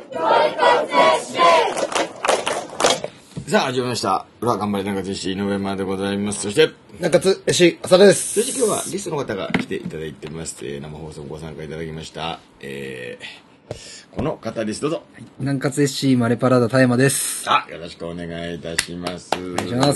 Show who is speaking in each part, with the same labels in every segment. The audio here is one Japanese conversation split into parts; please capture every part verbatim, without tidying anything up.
Speaker 1: さあ、始まりました。裏頑張り中津市井上間でございます。そして、
Speaker 2: 中津市浅田です。
Speaker 1: そして今日はゲストの方が来ていただいてます。えー、生放送ご参加いただきました。えー、この方です。どうぞ。
Speaker 3: はい、南葛 エスシー マレパラダ田山です。
Speaker 1: あ、よろしくお願いいたします。
Speaker 3: お願いします。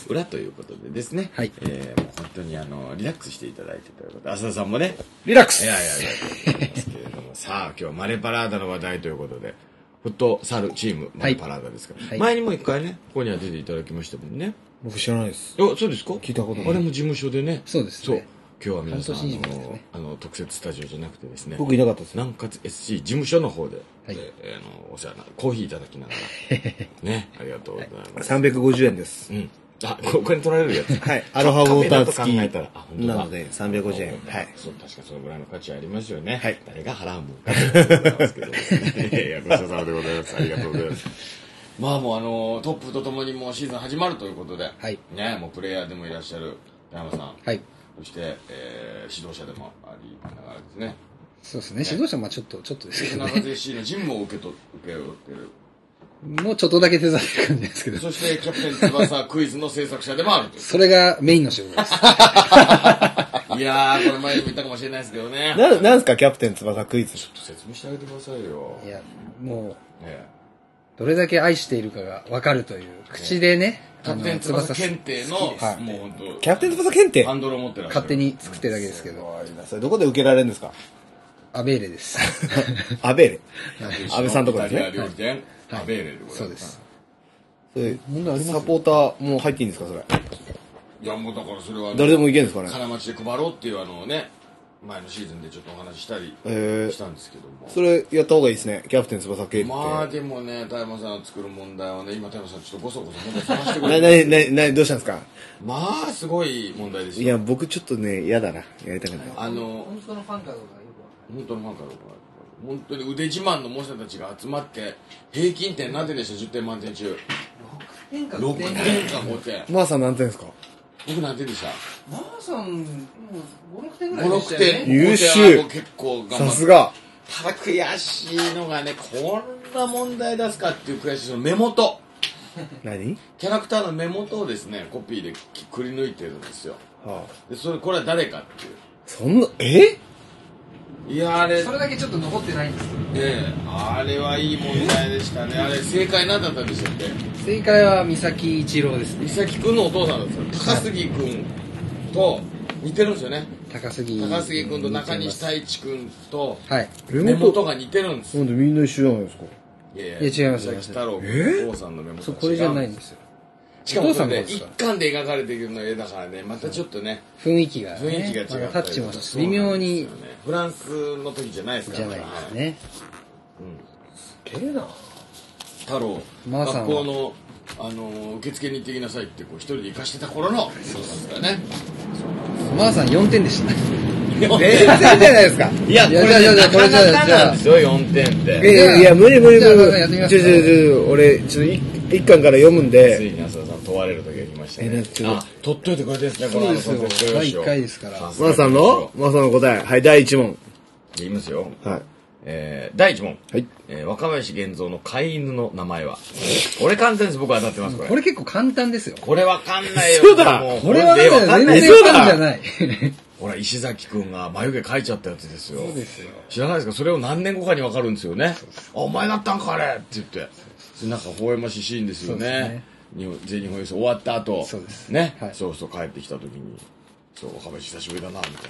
Speaker 1: 裏ということでですね。
Speaker 3: はい。
Speaker 1: えー、もう本当にあの、リラックスしていただいてということで、浅田さんもね。
Speaker 3: リラックス
Speaker 1: いやいやいや、ですけれども、さあ、今日はマレパラーダの話題ということで、フットサルチームマレパラーダですから、はい、前にも一回ね、ここには出ていただきましたもんね。
Speaker 2: 僕知らないです。
Speaker 1: あ、そうですか？
Speaker 2: 聞いたことない。
Speaker 1: あれも事務所でね。
Speaker 3: そうですね。そう。
Speaker 1: 今日は皆さん、あの、
Speaker 3: ね、
Speaker 1: あの特設スタジオじゃなくてですね。
Speaker 2: 僕いなかったです。
Speaker 1: 南葛 エスシー 事務所の方で、はい、えー、あの、お世話になる、コーヒーいただきながら。ね、ありがとうございます。
Speaker 2: さんびゃくごじゅうえんです。
Speaker 1: うん。あ、お金取られるやつ。
Speaker 2: はい。アロハウォーター付き。
Speaker 1: 考えたら、あ、本当だ。
Speaker 2: なので、さんびゃくごじゅうえん。はい。
Speaker 1: そう、確かそのぐらいの価値ありますよね。
Speaker 2: はい。
Speaker 1: 誰が払うもんかと思いますけどね。いや、ごちそうさまでございます。ありがとうございます。まあもうあの、トップとともにもうシーズン始まるということで、はい。ね、もうプレイヤーでもいらっしゃる田山さん。はい。そして、えー、指導者でもありながらですね。
Speaker 3: そうですね。指導者はまあちょっと、ちょっとですけどね。
Speaker 1: 中津 エスシー のジムを受けと、受け負ってる。
Speaker 3: もうちょっとだけ手伝ってる感じですけど。
Speaker 1: そして、キャプテン翼クイズの制作者でもあるという。
Speaker 3: それがメインの仕事です。い
Speaker 1: やー、これ前にも言ったかもしれないですけどね。
Speaker 2: な、なんすか、キャプテン翼クイズ。
Speaker 1: ちょっと説明してあげてくださいよ。
Speaker 3: いや、もう、
Speaker 1: ね、
Speaker 3: どれだけ愛しているかが分かるという、口でね。
Speaker 1: キャプテン翼検定の、はい、もう本当。
Speaker 2: キャプテン翼検定
Speaker 1: ハンドルを持ってらっしゃる。
Speaker 3: 勝手に作ってるだけですけど。
Speaker 2: それどこで受けられるんですか？
Speaker 3: アベーレです。
Speaker 2: アベーレ安倍さんとこですね。
Speaker 1: イタリア料理店、アベーレでございます。
Speaker 3: そうです。
Speaker 2: それ、サポーターもう入っていいんですか、それ。
Speaker 1: いや、もうだからそれは、
Speaker 2: 誰でもいけるんですかね。
Speaker 1: 金町で配ろうっていうあのね、前のシーズンでちょっとお話ししたりしたんですけども、
Speaker 2: えー、それやった方がいいですね、キャプテン翼系って。
Speaker 1: まあでもね、田山さんが作る問題はね、今田山さんちょっとごそごそ問題探してくれる。
Speaker 2: な、な、な、な、どうしたんですか？
Speaker 1: まあすごい問題ですよ。
Speaker 2: いや、僕ちょっとね、嫌だな、やりたくない。
Speaker 3: あの、本当のファンかどうかよくわかる。
Speaker 1: 本当のファンかどうか。本当に腕自慢の猛者たちが集まって、平均点何点でした？ じゅってん満点中。ろくてんかごてん。ろくてんかごてん。
Speaker 2: マーさん何点ですか？
Speaker 1: 僕何点でした？
Speaker 3: マーさん、もうご、ろくてんぐらいでしたよね。
Speaker 2: ご、ろくてん。優秀。
Speaker 1: 結構頑張って。
Speaker 2: さすが。
Speaker 1: ただ悔しいのがね、こんな問題出すかっていう悔しいその目元。
Speaker 2: 何？
Speaker 1: キャラクターの目元をですね、コピーでくり抜いてるんですよ。はあ、でそれ、これは誰かっていう。
Speaker 2: そんな、え？
Speaker 1: いや、あれ。
Speaker 3: それだけちょっと残ってないんですけど。
Speaker 1: ええ、あれはいい問題でしたね。あれ、正解何だったんでしたっけ？
Speaker 3: 正解は三崎一郎ですね。
Speaker 1: 三崎くんのお父さんなんですよ。高杉くんと似てるんですよね。
Speaker 3: 高杉。
Speaker 1: 高杉くんと中西太一くんと、
Speaker 3: はい。
Speaker 1: 目元が似てるんですよ。
Speaker 2: なんでみんな一緒じゃないですか？
Speaker 1: いやいや、
Speaker 3: いや違いますよ。
Speaker 1: 三崎太郎君のお父さんの目元
Speaker 3: そう、これじゃないんですよ。
Speaker 1: しかもそれね、一巻で描かれているの絵だからね、またちょっとね、
Speaker 3: 雰囲気が、
Speaker 1: 雰囲気が違う。
Speaker 3: タッチも微妙に、
Speaker 1: フランスの時じゃないですから
Speaker 3: ね。じゃないですね。
Speaker 2: うん。すげえな。
Speaker 1: 太郎、学校の、あの、受付に行ってきなさいって、こう、一人で行かしてた頃の、そうなんですからね。
Speaker 3: マーさんよんてんでした。
Speaker 2: 全然じゃないですか。
Speaker 1: いや、これじゃなかなかなんですよ、よんてんって。
Speaker 2: いや、いや、無理無理無理。ちょちょちょ、俺、ちょっと一巻から読むんで。
Speaker 1: ついに浅田さん問われる時が来ましたね。あ、取っといてくれてるんですね、こ
Speaker 3: のコンテスト。だいいっかいですから。
Speaker 2: マーさんのマーさんの答え。はい、だいいち問。
Speaker 1: 言いますよ。
Speaker 2: はい。
Speaker 1: えー、だいいち問。
Speaker 2: はい。
Speaker 1: えー、若林源三の飼い犬の名前は？これ簡単です、僕は当たってます、これ。
Speaker 3: これ結構簡単ですよ。
Speaker 1: これわかんないよ。
Speaker 2: そうだ
Speaker 3: これは全然わかんじゃない。
Speaker 1: ほら、石崎くんが眉毛描いちゃったやつですよ。
Speaker 3: そうですよ。
Speaker 1: 知らないですか？それを何年後かにわかるんですよね。あ、お前だったんか、あれって言って。なんか微笑ましいシーンですよね。日本全日本優勝終わった後。
Speaker 3: そうです。
Speaker 1: ね。そうそう帰ってきた時に、そう、若林久しぶりだな、みたいな。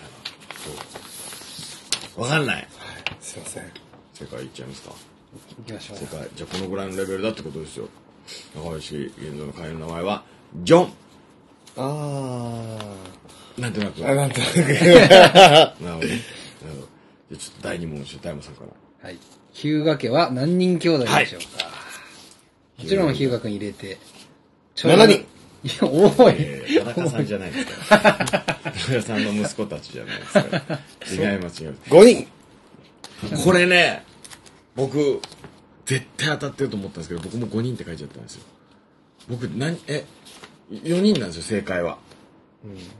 Speaker 1: そう。わかんない。
Speaker 2: すいません。
Speaker 1: 正解いっちゃいますか？
Speaker 3: いきましょう。
Speaker 1: 正解。じゃあこのぐらいのレベルだってことですよ。若林源三の飼い犬の名前は、ジョン。
Speaker 2: あ
Speaker 1: ー。なんとなく。
Speaker 2: あ、なんとなく。
Speaker 1: なるほどね。なるほど。じゃあちょっとだいに問、大山さんから。
Speaker 3: はい。日向家は何人兄弟でしょうか？はい、もちろん日向君入れて。
Speaker 2: しちにん。い
Speaker 3: や、多い。
Speaker 1: えー、田中さんじゃないですか。田中さんの息子たちじゃないですか。違います、違います。
Speaker 2: ごにん。
Speaker 1: これね、僕、絶対当たってると思ったんですけど、僕もごにんって書いちゃったんですよ。僕、何、え、よにんなんですよ、正解は。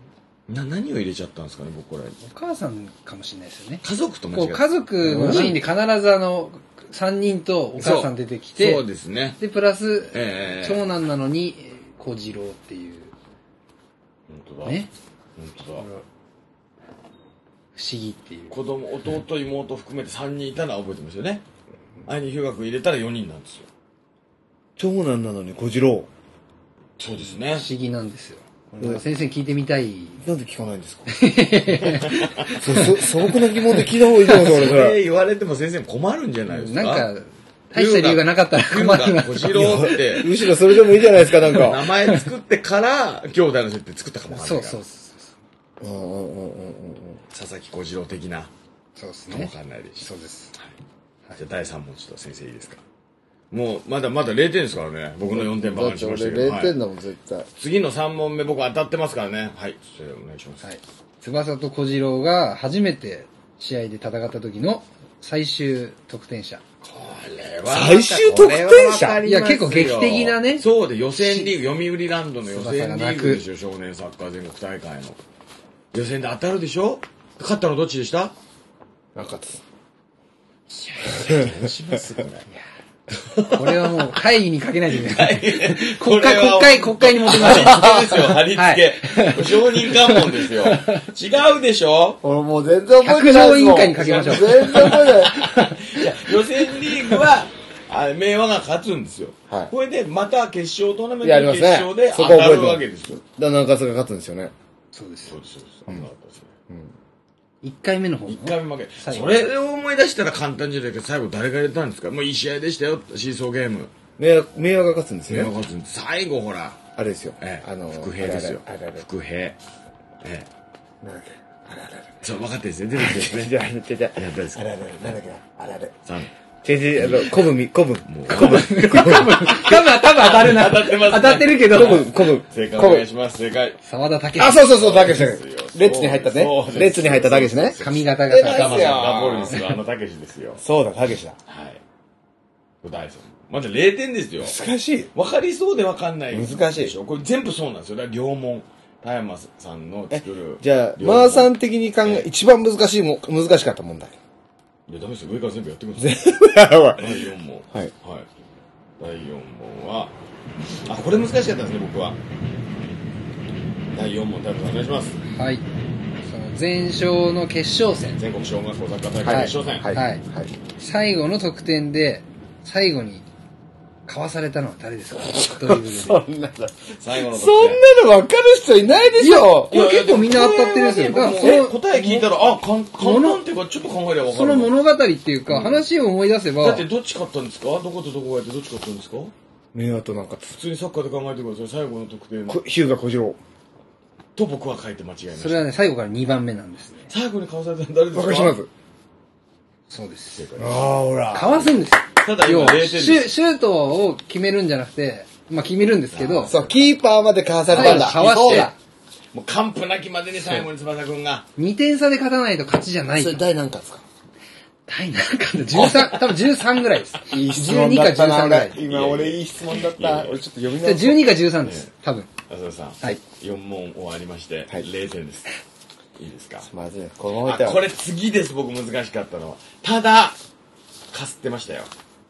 Speaker 1: な、何を入れちゃったんですかね、僕これ。
Speaker 3: お母さんかもしれないですよね。
Speaker 1: 家族と間違えた。
Speaker 3: こう、家族のシーンで必ずあの、さんにんとお母さん出てきて、
Speaker 1: そうですね。
Speaker 3: で、プラス、
Speaker 1: えー、
Speaker 3: 長男なのに、小次郎っていう。
Speaker 1: 本当だ。
Speaker 3: ね。
Speaker 1: 本当だ。
Speaker 3: 不思議っていう。
Speaker 1: 子供、弟、妹含めてさんにんいたのは覚えてますよね。兄貴君入れたらよにんなんですよ。
Speaker 2: 長男なのに小次郎。
Speaker 1: そうですね。
Speaker 3: 不思議なんですよ。先生聞いてみたい。
Speaker 2: なんで聞かないんですかそ、そ、素朴な疑問で聞いた方がいいと思うんですよ、俺。
Speaker 1: それ言われても先生も困るんじゃないですか。
Speaker 3: なんか、大した理由がなかったら困るな。
Speaker 1: 小次郎って。
Speaker 2: むしろそれでもいいじゃないですか、なんか。
Speaker 1: 名前作ってから、兄弟の設定作ったかもわかんないから。
Speaker 3: そうそうそう。
Speaker 2: うんうんうんうんうん。
Speaker 1: 佐々木小次郎的な。
Speaker 3: そうですね。
Speaker 1: わかんないですし。
Speaker 3: そうです。
Speaker 1: はい。じゃあだいさん問ちょっと先生いいですか。もう、まだまだれいてんですからね。僕のよんてんばかりしましたけど。
Speaker 2: れいてんだもん、絶対。
Speaker 1: 次のさん問目僕当たってますからね。はい。それお願いします。はい。
Speaker 3: 翼と小次郎が初めて試合で戦った時の最終得点者。
Speaker 1: これは。
Speaker 2: 最終得点者
Speaker 3: いや、結構劇的なね。
Speaker 1: そうで、予選リーグ、読売ランドの予選リーグですよ、少年サッカー全国大会の。予選で当たるでしょ。勝ったのどっちでした？
Speaker 2: 中津。
Speaker 1: いや、どうしますこれ。
Speaker 3: これはもう会議にかけないでください。国会、国会、国会に持ってましょう。
Speaker 1: 貼り付けですよ、貼り付け。承認喚問ですよ。違うでしょ？
Speaker 2: 俺もう全然覚えてない。
Speaker 3: 百条委員会にかけましょう。
Speaker 2: 全然覚えてない。い
Speaker 1: や、予選リーグは、あ明和が勝つんですよ。
Speaker 2: はい。
Speaker 1: これで、また決勝トーナメントの決勝で当たるわけですよ。
Speaker 2: だから中津が勝つんですよね。
Speaker 3: そうです。
Speaker 1: そうです、そうです。危なかったですね。
Speaker 3: 一回目の方の。
Speaker 1: 一回目負け。それを思い出したら簡単じゃないけど、最後誰が入れたんですか？もういい試合でしたよ、シーソーゲーム。
Speaker 2: 明和、明和が勝つんですよね。
Speaker 1: 明和が勝つんです。最後ほら。
Speaker 2: あれですよ。
Speaker 1: ええ、
Speaker 2: あの、
Speaker 1: 伏兵ですよ。伏兵。ええ。
Speaker 2: なんだっけ？あれあれあれ。
Speaker 1: そう、分かってるんですね。出てきてですね。
Speaker 2: じゃあ、じゃあ、じゃあ。
Speaker 1: やったですか？
Speaker 2: あれあれ、なんだっけ？あれあれ。
Speaker 1: さん。
Speaker 2: 違う違う、あの、古文、古文。
Speaker 1: もう、
Speaker 2: 古文。古文。
Speaker 3: 多分、多分当たるな。
Speaker 1: 当たってます。
Speaker 3: 当たってるけど。
Speaker 2: 古文、古文。
Speaker 1: 正解お願いします。正解。
Speaker 3: 沢田武
Speaker 2: あ、そうそうそう、たけし。レッツに入ったね。レッツに入ったたけしね。
Speaker 3: 髪型がさ、
Speaker 1: 頭がダボールですよ。あのたけしですよ。
Speaker 2: そうだ、たけしだ。
Speaker 1: はい。大さん。まだれいてんですよ。
Speaker 2: 難しい。
Speaker 1: わかりそうでわかんない。
Speaker 2: 難しいで
Speaker 1: しょ。これ全部そうなんですよ。だから両門。田山さんの作る。
Speaker 2: じゃあ、マーさん的に考え、一番難しいも、難しかった問題。
Speaker 1: いや、ダメですよ。上から全部やってください。
Speaker 2: 全部やばい。
Speaker 1: だいよん問。
Speaker 2: はい。
Speaker 1: はい。だいよん問は、あ、これ難しかったですね、僕は。だいよん問、田山さんお願いします。
Speaker 3: はい。その前哨の決勝戦。
Speaker 1: 全国小学校サッカー大会決勝戦。
Speaker 3: はい。はい。最後の得点で、最後に、かわされたのは誰ですか？ドリブルで。
Speaker 2: そんなの。
Speaker 1: 最後の得点。
Speaker 2: そんなの分かる人いないでしょ。
Speaker 3: いや、結構みんな当たってるんですよ。だからその
Speaker 1: 答え聞いたら、あ、簡単っていうか、ちょっと考えれば分かる。
Speaker 3: その物語っていうか、話を思い出せば。
Speaker 1: だってどっち勝ったんですか？どことどこがやってどっち勝ったんですか？
Speaker 2: 明和となんか。
Speaker 1: 普通にサッカーで考えてください。最後の得点。
Speaker 2: ヒューガ小次郎。
Speaker 1: と僕は書いて間違えました。
Speaker 3: それはね、最後からにばんめなんですね。
Speaker 1: 最後にかわされたの誰ですか？
Speaker 2: 若島津。
Speaker 3: そうです。
Speaker 2: ああ、ほら。
Speaker 3: かわすんですよ。
Speaker 1: ただ今れいてんです。
Speaker 3: シュシュートを決めるんじゃなくて、まあ決めるんですけど。
Speaker 2: そう、キーパーまでかわされたんだ。
Speaker 3: かわして。
Speaker 1: もう完膚なきまでに最後に翼くんが。
Speaker 3: にてん差で勝たないと勝ちじゃないと。
Speaker 2: それ第何回ですか？
Speaker 3: 第何回だ？じゅうさん、多分じゅうさんぐらいです。
Speaker 2: いい質問だったな、俺。今俺いい質問だった。俺ちょっと読み直す。
Speaker 3: じゅうにかじゅうさんです。多分。
Speaker 1: 浅田さん。
Speaker 3: はい。
Speaker 1: よん問終わりまして、れいてんです。いいですか？
Speaker 2: まずい。この
Speaker 1: あ、これ次です、僕難しかったのは。ただ、かすってましたよ。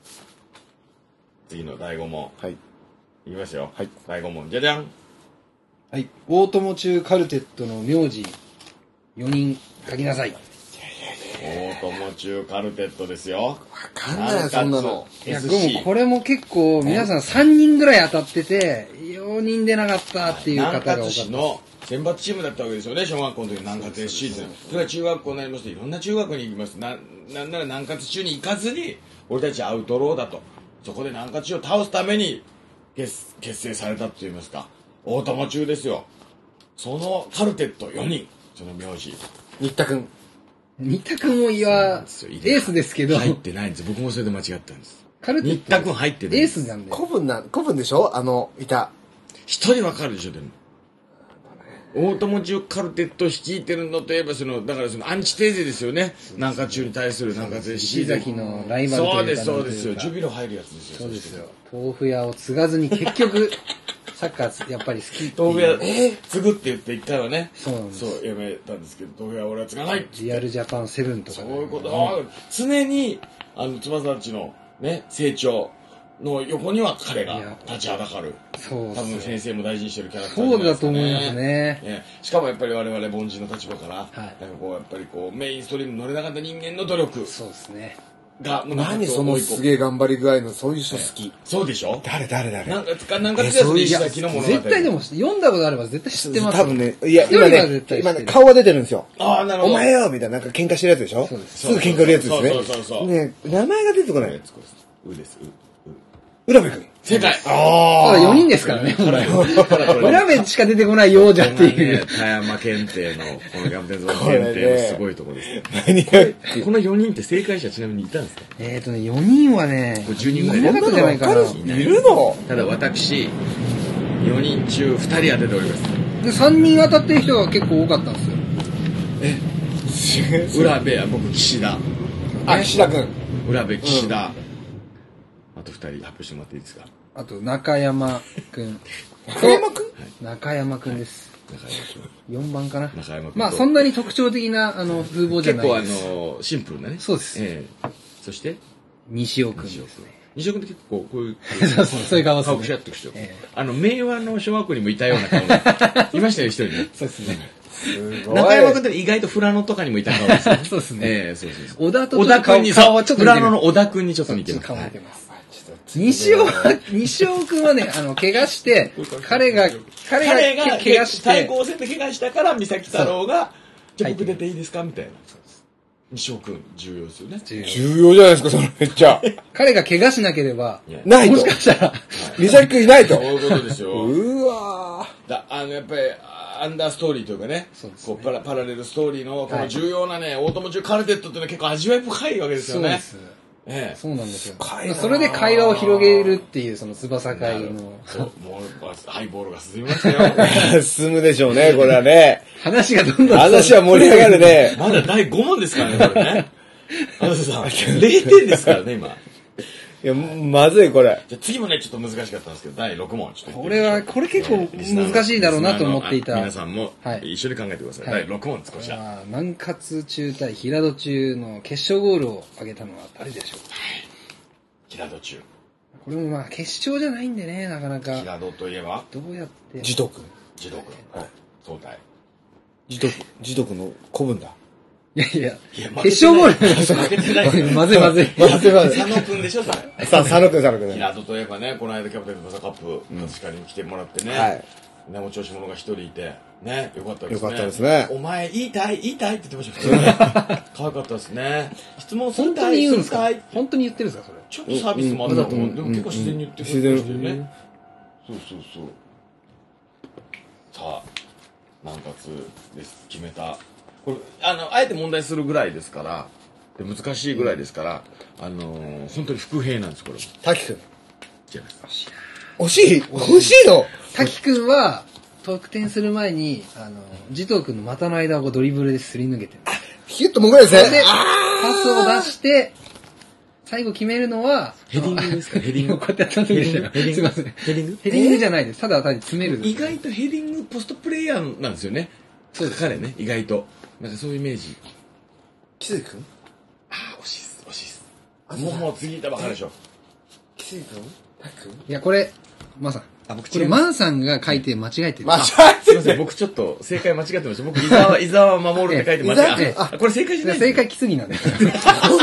Speaker 1: 次のだいご問。
Speaker 2: はい。
Speaker 1: いきますよ。
Speaker 2: はい。
Speaker 1: だいご問。じゃじゃん。
Speaker 3: はい。大友中カルテットの名字よにん書きなさい。
Speaker 1: 大友中カルテットですよ。
Speaker 2: わかんないよ、そんなの。
Speaker 3: いや、でもこれも結構皆さんさんにんぐらい当たってて、よにん出なかったっていう方が多かった。
Speaker 1: 南葛市の選抜チームだったわけですよね、小学校の時南葛 エスシー っていうのは。それが中学校になりまして、いろんな中学に行きます。な、なんなら南葛中に行かずに、俺たちアウトローだと。そこで南葛中を倒すために結、結成されたと言いますか。大友中ですよ。そのカルテットよにん、その名字。
Speaker 2: 新田くん。
Speaker 3: 新田くんもいや、エースですけど。
Speaker 1: 入ってないんです。僕もそれで間違ったんです。
Speaker 3: カルテット。
Speaker 1: 新田くん入ってない。
Speaker 3: エースなんで。
Speaker 2: 古文な、古文でしょ？あの、いた。
Speaker 1: 一人わかるでしょ、でも。大友中カルテット率いてるのといえば、その、だからそのアンチテーゼですよね。南葛中に対する南葛 エスシー
Speaker 3: 石崎のライバルというか。
Speaker 1: そうです、そうですよ。ジュビロ入るやつですよ。
Speaker 3: そうですよ。豆腐屋を継がずに結局、 サッカーやっぱり好きって
Speaker 1: 豆腐屋、
Speaker 3: いう。
Speaker 1: 継ぐって言って一回はね、
Speaker 3: そうなんです。
Speaker 1: そう、やめたんですけど、豆腐屋は俺は継がない。
Speaker 3: リアルジャパンセブンとか
Speaker 1: そう
Speaker 3: ね。
Speaker 1: いうこと。あー常に、あの、翼たちのね、成長の横には彼が立ちはだかる。
Speaker 3: そう
Speaker 1: 多分先生も大事にしてるキャラクターじゃ
Speaker 3: そうだ
Speaker 1: ないですかね。
Speaker 3: と思いますね。
Speaker 1: ねしかもやっぱり我々凡人の立場から、
Speaker 3: はい
Speaker 1: なんかこう、やっぱりこう、メインストリームに乗れなかった人間の努力
Speaker 3: そうですね。
Speaker 1: が、
Speaker 2: 何そのすげえ頑張り具合の、そういう人好き。
Speaker 1: そうでしょ
Speaker 2: 誰誰誰
Speaker 1: なんかつか、なんかつか、石崎の物語。
Speaker 3: 絶対でも、読んだことあれば絶対知ってます。
Speaker 2: 多分ね、いや、今
Speaker 3: 一人は
Speaker 2: ね
Speaker 3: 絶、対知ってる
Speaker 2: 今ね、顔が出てるんですよ。
Speaker 1: ああ、なるほど。
Speaker 2: お前よみたいな、なんか喧嘩してるやつでしょ
Speaker 3: そうです
Speaker 2: すぐ喧嘩売るやつですね。
Speaker 1: そうそうそうそう
Speaker 2: ね、名前が出てこない。
Speaker 1: うです。う。
Speaker 2: 浦部君。
Speaker 1: 正解。
Speaker 3: ああ、よにんですからね。裏面しか出てこないようじゃっていう。
Speaker 1: 田山検定の、このキャプテンズの検定のすごいところですね。
Speaker 2: 何が
Speaker 1: このよにんって正解者ちなみにいたんですか？
Speaker 3: えっとね、よにんはね、
Speaker 1: これじゅうにんぐらい
Speaker 3: いなかったんじゃないかな。
Speaker 2: いるの
Speaker 1: ただ私、よにん中ふたり当てております。
Speaker 3: で、さんにん当たってる人が結構多かったんですよ。
Speaker 1: え浦部は僕、岸田。
Speaker 2: あ、岸田君。
Speaker 1: 浦部、岸田。あとふたり発表してもらっていいですか？
Speaker 3: あと、中山くん。
Speaker 2: 中山君
Speaker 3: 中山くんです。
Speaker 1: 中山君。
Speaker 3: よんばんかな。
Speaker 1: 中山君。
Speaker 3: まあ、そんなに特徴的な、あの、風貌じゃ
Speaker 1: 結構あ
Speaker 3: ないです。
Speaker 1: の、シンプルなね。
Speaker 3: そうです。
Speaker 1: ええ。そして、
Speaker 3: 西尾くんですね。
Speaker 1: 西尾君って結構こういう、
Speaker 3: そうそう、そういう顔ですね。
Speaker 1: 顔くしゃっとく人。
Speaker 3: ええ
Speaker 1: あの、明和の小学校にもいたような顔が、いましたよ、一人ね。
Speaker 3: そうですね。
Speaker 2: すごい。
Speaker 1: 中山君って意外と富良野とかにもいた顔ですよね。
Speaker 3: そうですね。
Speaker 1: ええ、そうそうそう。
Speaker 3: 小田と
Speaker 1: 小田君に、
Speaker 3: 顔はちょっと似てる
Speaker 1: 富良野の小田君にちょっと似てます。
Speaker 3: 顔似てます。西尾は、西尾くんはね、あの、怪我して、彼が、彼が
Speaker 1: 彼が
Speaker 3: 怪我して、
Speaker 1: 対抗戦で怪我したから三崎太郎が、じゃあ僕出ていいですかみたいな。西尾くん、重要ですよね。
Speaker 3: 重要
Speaker 2: 重要じゃないですか、それめっちゃ。
Speaker 3: 彼が怪我しなければ、
Speaker 2: ないと。
Speaker 3: もしかしたら、
Speaker 2: 三崎君いないと。
Speaker 1: そういうことですよ。
Speaker 2: うわ
Speaker 1: ーだあの、やっぱり、アンダーストーリーというかね、
Speaker 3: そうです
Speaker 1: こうパラパラレルストーリーのこの重要なね、オートモ中カルテットっていうのは結構味わい深いわけですよね。
Speaker 3: そうです。
Speaker 1: ええ、
Speaker 3: そうなんですよ。
Speaker 2: 深いな
Speaker 3: それで会話を広げるっていう、その翼会の。
Speaker 1: そう、もう、ハイボールが進みましたよ。
Speaker 2: ー進むでしょうね、これはね。
Speaker 3: 話がどんどん。
Speaker 2: 話は盛り上がるね。
Speaker 1: まだだいご問ですからね、これね。あのさ、れいてんですからね、今。
Speaker 2: いや、まずい、これ。
Speaker 1: じゃあ次もね、ちょっと難しかったんですけど、だいろく問。ちょっと
Speaker 3: これは、これ結構難しいだろうなと思っていた。
Speaker 1: 皆さんも
Speaker 3: はい
Speaker 1: 一緒に考えてください。
Speaker 3: はい
Speaker 1: だいろく問です、こちら。
Speaker 3: あー南葛中対平戸中の決勝ゴールを挙げたのは誰でしょうか。
Speaker 1: 平戸中。
Speaker 3: これもまあ決勝じゃないんでね、なかなか。
Speaker 1: 平戸といえば、
Speaker 3: どうやって。
Speaker 2: 児童君。
Speaker 1: 児童君。
Speaker 2: はい。
Speaker 1: 総体。
Speaker 2: 児童君、児童君の古文だ。
Speaker 3: いやいや、
Speaker 1: いや
Speaker 3: 決勝ゴール。
Speaker 1: 負けてないですよ。
Speaker 3: まずいまずい。
Speaker 2: まずいまずい。
Speaker 1: 佐野君でしょ、それ。
Speaker 2: さあ、佐野君、佐野君。
Speaker 1: 平戸といえばね、この間キャプテン翼カップ、確かに来てもらってね。
Speaker 2: はい。
Speaker 1: ね、お調子者が一人いて、ね、よかったですね。
Speaker 2: よかったですね
Speaker 1: お前、言いたい言いたいって言ってましたね。可愛かったですね。質問する
Speaker 3: 本当に言うんですか
Speaker 1: するたい
Speaker 3: 本当に言ってるんですか、それ。
Speaker 1: ちょっとサービスもあったと思う。でも結構自然に言ってくれてましたよ
Speaker 2: うん
Speaker 1: ね。そうそうそう。さあ、南葛です。決めた。これ、あの、あえて問題するぐらいですから、で難しいぐらいですから、あのー、本当に伏兵なんです、これも。
Speaker 2: 滝君。
Speaker 1: 違います。
Speaker 2: 惜しい惜しいの
Speaker 3: 滝くんは、得点する前に、あの、児童くんの股の間をドリブルですり抜けてる。
Speaker 2: ヒュッともぐらいですね。
Speaker 3: で、パスを出して、最後決めるのは、
Speaker 1: ヘディングですかヘディング。
Speaker 3: こうやってやった時に、
Speaker 1: ヘディング
Speaker 3: すいません。
Speaker 1: ヘディング
Speaker 3: ヘディングじゃないです。ただ単に詰める。
Speaker 1: 意外とヘディングポストプレイヤーなんですよね。そうです。彼ね、意外と。なんかそういうイメージ。
Speaker 2: キスイ君
Speaker 1: ああ、惜しいっす、惜しいっす。もう、もう次いたばっかりでしょ。
Speaker 2: キスイ君滝君
Speaker 3: いや、これ、マンさん。
Speaker 1: あ、僕
Speaker 3: これ、マンさんが書いて間違えてる。
Speaker 2: 間違
Speaker 1: すいません、僕ちょっと正解間違ってました。僕、伊沢、伊沢守るって書いて間違えた。あ、これ正解じゃない
Speaker 3: 正解きすぎなんです。
Speaker 1: すいま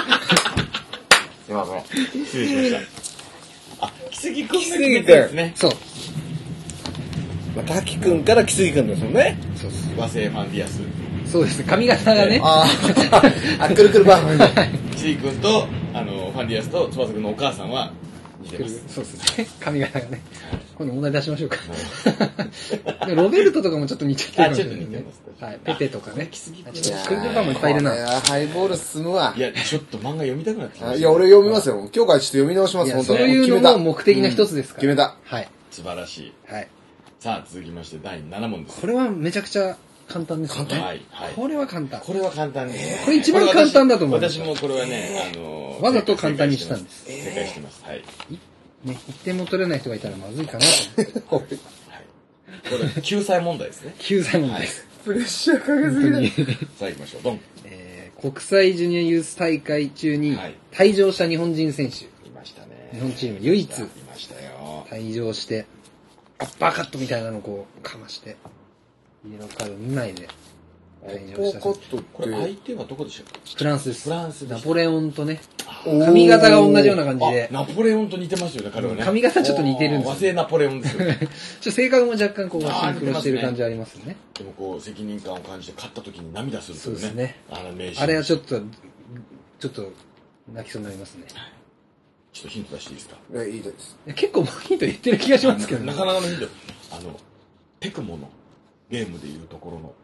Speaker 1: せん。失礼しました。あ、木杉君が決めたんですね。
Speaker 3: そう。
Speaker 2: まあ、滝君からキスイ君ですもんね。
Speaker 3: そうです。
Speaker 1: 和製ファンディアス。
Speaker 3: そうです。髪型がね。
Speaker 2: ああ、あ、くるくるバー。
Speaker 1: 木杉君と、あの、ファンディアスと翼君のお母さんは似てます。
Speaker 3: そうですね。髪型がね。今度問題出しましょうか。ロベルトとかもちょっと似てるかもしれない
Speaker 1: あちょっと似て
Speaker 3: ね
Speaker 1: ます。
Speaker 3: はい。ペペとかね。
Speaker 1: 木杉君。
Speaker 3: ちょっとクルクルバーもいっぱいいるな。
Speaker 2: いや、ハイボール進むわ
Speaker 1: い。や、ちょっと漫画読みたくなってきました。
Speaker 2: いや、俺読みますよ。今日からちょっと読み直します、
Speaker 3: いや、
Speaker 2: 本当
Speaker 3: そういうのも目的の一つですから。
Speaker 2: 決めた。
Speaker 3: はい。
Speaker 1: 素晴らしい。
Speaker 3: はい。
Speaker 1: さあ、続きましてだいなな問です。
Speaker 3: これはめちゃくちゃ簡単ですよね。
Speaker 1: はい、はい。
Speaker 3: これは簡単。
Speaker 1: これは簡単です。
Speaker 3: これ一番簡単だと思う
Speaker 1: 私もこれはね、あの、
Speaker 3: わざと簡単にしたんです
Speaker 1: 正解してます。はい。
Speaker 3: ね、いってんも取れない人がいたらまずいかなと思って。
Speaker 1: はい。これ、救済問題ですね。
Speaker 3: 救済問題です。
Speaker 2: プレッシャーかけすぎない。
Speaker 1: さあ行きましょう。ドン。
Speaker 3: えー、国際ジュニアユース大会中に退場した日本人選手。
Speaker 1: いましたね。
Speaker 3: 日本チーム唯一。い
Speaker 1: ましたよ。
Speaker 3: 退場して、アッパーカットみたいなのをこう、かまして、イエローカードにまいで退場した選手。
Speaker 1: これ相手はどこでしたっけ？
Speaker 3: フランスです。
Speaker 1: フランスです。
Speaker 3: ナポレオンとね、髪型が同じような感じで。
Speaker 1: ナポレオンと似てますよね、彼はね。
Speaker 3: 髪型ちょっと似てるんですよ。
Speaker 1: 和製ナポレオンですよね。
Speaker 3: ちょっと性格も若干こう、シンクロしてる感じありますよね。
Speaker 1: でもこう、責任感を感じて勝った時に涙するというね。
Speaker 3: そうですね。
Speaker 1: あの名シーン。
Speaker 3: あれはちょっと、ちょっと、泣きそうになりますね。
Speaker 1: ちょっとヒント出していいですか？
Speaker 2: いや、いいです。
Speaker 3: 結構ヒント言ってる気がしますけどね。
Speaker 1: なかなかのヒント。あの、テクモのゲームでいうところの、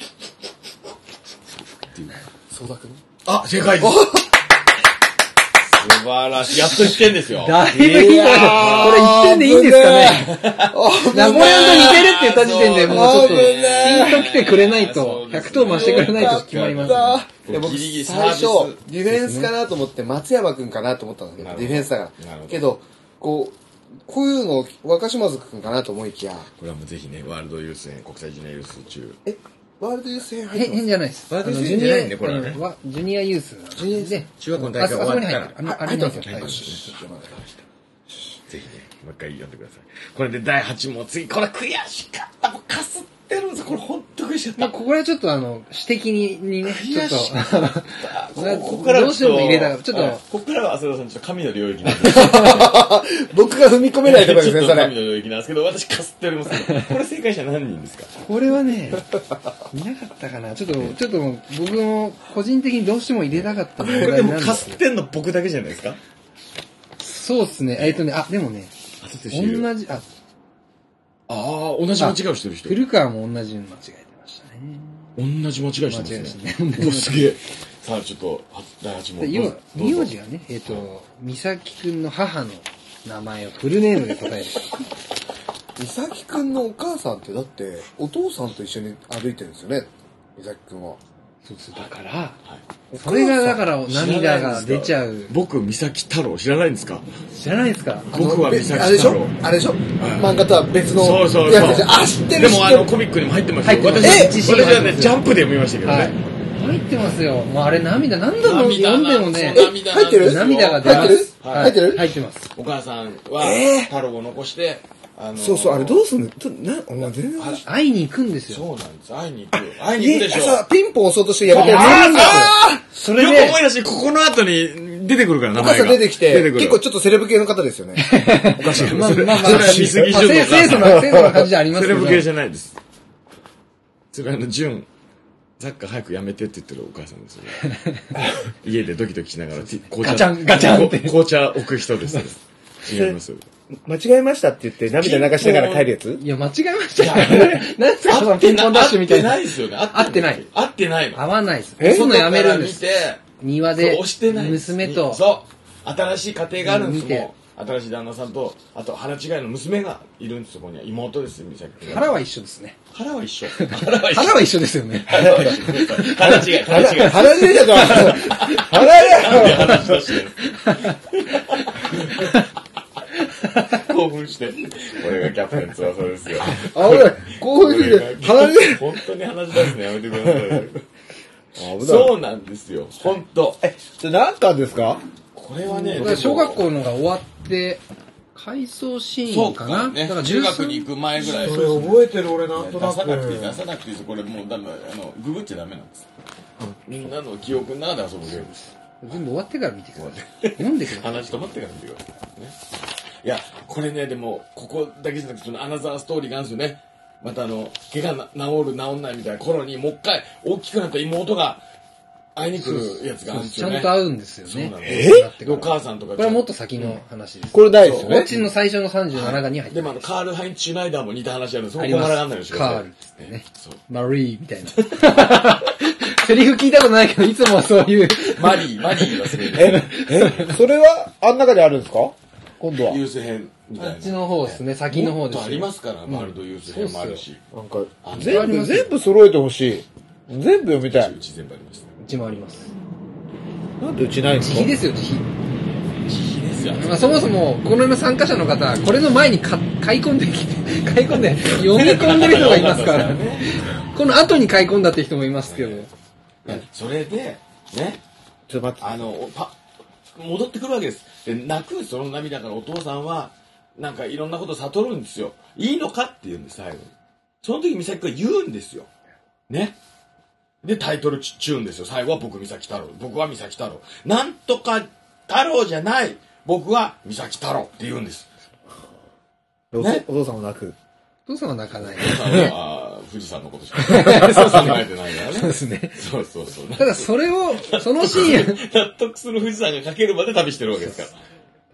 Speaker 1: っていう。
Speaker 2: そうだくん？
Speaker 1: あ、正解です。素晴らしい。やっといってんですよ。
Speaker 3: だいぶヒントこれいってんでいいんですかね。ナポレオンと似てるって言った時点でもうちょっと、ピンと来てくれないと、ひゃくとう増してくれないと決まります、
Speaker 2: ね。で僕最初、ディフェンスかなと思って松山くんかなと思ったんですけど、ディフェンスだから。けど、こう、こういうの若島津くんかなと思いきや。
Speaker 1: これはもうぜひね、ワールドユース編、国際ジュニアユース中。
Speaker 2: えワールドユース編入ってます？
Speaker 3: 変じゃないです。
Speaker 1: ワールドユース編じゃないんで、これはね。
Speaker 3: ジュニアユースなんで。
Speaker 1: 中学校の大会終わったら。
Speaker 3: あ、あれなんですよ。
Speaker 1: ぜひね、もう一回読んでください。これでだいはち問、次、これ悔しかった。もうかすってるんですよ。これほんと悔しかった。
Speaker 3: まあ、ここはちょっとあの、指摘に、にね、ちょっと、
Speaker 1: ここから
Speaker 3: どうしても入れたちょっと、
Speaker 1: ここからは浅田さん、ちょっと神の領域なん
Speaker 2: です僕が踏み込めないところですね、それ。
Speaker 1: 神の領域なんですけど、私かすっておりますけど、これ正解者何人ですか？
Speaker 3: これはね、見なかったかな。ちょっと、ちょっと僕も個人的にどうしても入れたかった
Speaker 1: これでもかすってんの僕だけじゃないですか？
Speaker 3: そうっすね。えっとね、あ、でもね、同じ、あ、
Speaker 1: ああ、同じ間違いをしてる人。
Speaker 3: 古川も同じ間違えてましたね。
Speaker 1: 同じ間違いしてますね。お、すげえ。さあ、ちょっと、だいはち問。
Speaker 3: 要は、名字がね、えっと、美咲くんの母の名前をフルネームで答える。
Speaker 2: 美咲くんのお母さんってだって、お父さんと一緒に歩いてるんですよね、美咲くんは。
Speaker 3: そうそう、だから、それがだから涙が出ちゃう。
Speaker 1: 僕、美咲太郎知らないんですか？
Speaker 3: 知らないですか？
Speaker 1: 僕は美咲太郎。
Speaker 2: あれでしょ？漫画とは別の
Speaker 1: やつでしょ？そうそうそう。
Speaker 2: あ、知ってる。
Speaker 1: でもあのコミックにも入ってますよ。私はね、ジャンプで読みましたけどね。
Speaker 3: 入ってますよ。もうあれ涙何度も読んでもね。
Speaker 2: 入ってる？
Speaker 3: 涙が出ます。
Speaker 2: 入ってる？
Speaker 3: 入ってます。
Speaker 1: お母さんは太郎を残して、
Speaker 2: あのそうそう、あれどうすんの？な、お前全然
Speaker 3: 会いに行くんですよ。
Speaker 1: そうなんです。会いに行くよ。会いに行くでしょ。
Speaker 2: さ、ピンポン押そうとしてやめてる。
Speaker 1: それで。よく思い出し、ここの後に出てくるから名前が。
Speaker 2: お母さん出てきて、結構ちょっとセレブ系の方ですよね。
Speaker 1: おかしい。
Speaker 3: まあまあまあ。
Speaker 1: それは見過ぎ純の。
Speaker 3: 清楚な、清楚な感じありますけど。
Speaker 1: セレブ系じゃないです。それはあの、純。サッカー早くやめてって言ってるお母さんですよね。家でドキドキしながら、
Speaker 3: ガチャン、ガチャンって。
Speaker 1: 紅茶置く人です。やります。
Speaker 2: 間違えましたって言って涙流しながら帰るやつ？
Speaker 3: いや、間違えましたよ。何ですか、ピンポンダッシュみたいな。
Speaker 1: 合ってないですよね。
Speaker 3: 合ってない。
Speaker 1: 合ってないの。
Speaker 3: 合わないです。え？そのやめるんです。庭で、娘と。
Speaker 1: そう。新しい家庭があるんですよ。新しい旦那さんと、あと腹違いの娘がいるんです、そこには。妹です、美咲君。
Speaker 3: 腹は一緒ですね。
Speaker 1: 腹は一緒。
Speaker 3: 腹は一緒。腹は一緒ですよね。
Speaker 1: 腹は一緒。腹違い、腹違い。
Speaker 2: 腹違いだから。腹や
Speaker 1: 話としてる。興奮して。これがキャプテン翼ですよ。
Speaker 2: あ、俺、興奮して、
Speaker 1: 鼻で。本当に話し出すのやめてください。そうなんですよ。本当。
Speaker 2: え、それ何巻ですか？
Speaker 1: これはね、
Speaker 3: 小学校のが終わって、回想シーンかな？
Speaker 1: だから中学に行く前ぐらい。
Speaker 2: それ覚えてる俺なんとなく。
Speaker 1: 出さなくていい、出さなくていいです。これもう、だめ、あの、ググっちゃダメなんです。みんなの記憶の中で遊ぶゲームです。
Speaker 3: 全部終わってから見てください。読んでください。
Speaker 1: 話止まってから見てください。ね。いや、これね、でも、ここだけじゃなくて、そのアナザーストーリーがあるんですよね。またあの、怪我治る治んないみたいな頃に、もう一回大きくなった妹が会いに来るやつがあるんですよね。
Speaker 3: ちゃんと会うんですよね。
Speaker 1: そうなんで
Speaker 2: す。
Speaker 1: え？お母さんとか。
Speaker 3: これはもっと先の話です。
Speaker 2: これないですよね。
Speaker 3: こっちの最初のさんじゅうななかんに入って
Speaker 1: でもあの、カール・ハイン・チュナイダーも似た話あるんです。そこまでなんないでしょ。
Speaker 3: カールっつってね。マリーみたいな。セリフ聞いたことないけど、いつもそういう。
Speaker 1: マリー、マリーがする。
Speaker 2: え、え、それはあん中であるんですか？今度は。
Speaker 1: ユース編みたいな。
Speaker 3: あっちの方ですね、先の方です。
Speaker 1: ありますから、ワールドユース編もあるし。
Speaker 2: なんか、全部、全部揃えてほしい。全部読みたい。
Speaker 1: うち全部あります。
Speaker 3: うちもあります。
Speaker 2: なんでうちないんですか？
Speaker 3: 自費ですよ、自費。
Speaker 1: 自費ですですよ。
Speaker 3: まあ、そもそも、この参加者の方は、これの前にか買い込んできて、買い込んで、読み込んでる人がいますから、この後に買い込んだって人もいますけど。
Speaker 1: それで、ね、
Speaker 2: ちょっと待って。
Speaker 1: あの、パ戻ってくるわけです。で、泣くその涙からお父さんは、なんかいろんなこと悟るんですよ。いいのかって言うんです、最後に。その時美咲が言うんですよ。ね。で、タイトルチューンですよ。最後は僕、美咲太郎。僕は美咲太郎。なんとか太郎じゃない。僕は美咲太郎って言うんです。
Speaker 2: ね、お父さんも泣く。
Speaker 3: お父さんは泣かない。お
Speaker 1: 父さんは富士山のことしか考えてないからね。
Speaker 3: そうですね。
Speaker 1: そうそうそう。
Speaker 3: ただそれを、そのシーン。
Speaker 1: 納得する富士山が描けるまで旅してるわけですから。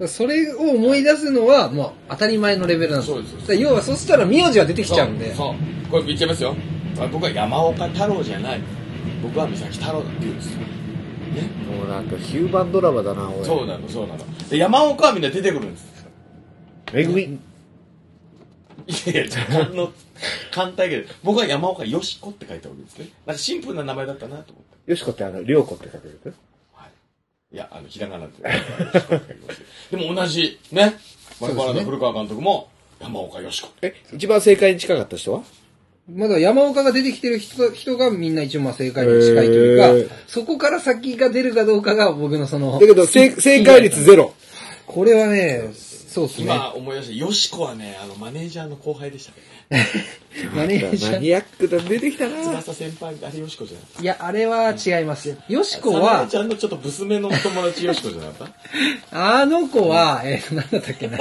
Speaker 3: それを思い出すのは、もう当たり前のレベルなんですよ。そうです。要は、そしたら名字は出てきちゃうんで。
Speaker 1: そう。そうこれ言っちゃいますよ。僕は山岡太郎じゃない。僕は美咲太郎だって言うんですよ。ね。
Speaker 2: もうなんかヒューマンドラマだな、俺。
Speaker 1: そうなの、そうなの。で、山岡はみんな出てくるんです。
Speaker 2: めぐみ。
Speaker 1: いやいや、簡の、簡単やけど、僕は山岡よしこって書いたわけですね。なんかシンプルな名前だったなと思って。
Speaker 2: よしこってあの、りょうこって書ける？
Speaker 1: はい。いや、あの、ひらがなって。でも同じ、ね。我々の古川監督も、山岡よしこ。
Speaker 2: え、一番正解に近かった人は？
Speaker 3: まだ山岡が出てきてる人人がみんな一応まあ正解に近いというか、そこから先が出るかどうかが僕のその。
Speaker 2: だけど、正解率ゼロ。
Speaker 3: これはね、そうですね。
Speaker 1: 今思い出した。よしこはね、あの、マネージャーの後輩でしたね。
Speaker 3: マネージャー。
Speaker 2: マニアックだ、出てきたな。
Speaker 1: 翼先輩、あれよしこじゃなかった。
Speaker 3: いや、あれは違います。よしこは。
Speaker 1: マネージャーのちょっとブスめの友達よしこじゃなかった？
Speaker 3: あの子は、えー、なんだったっけな。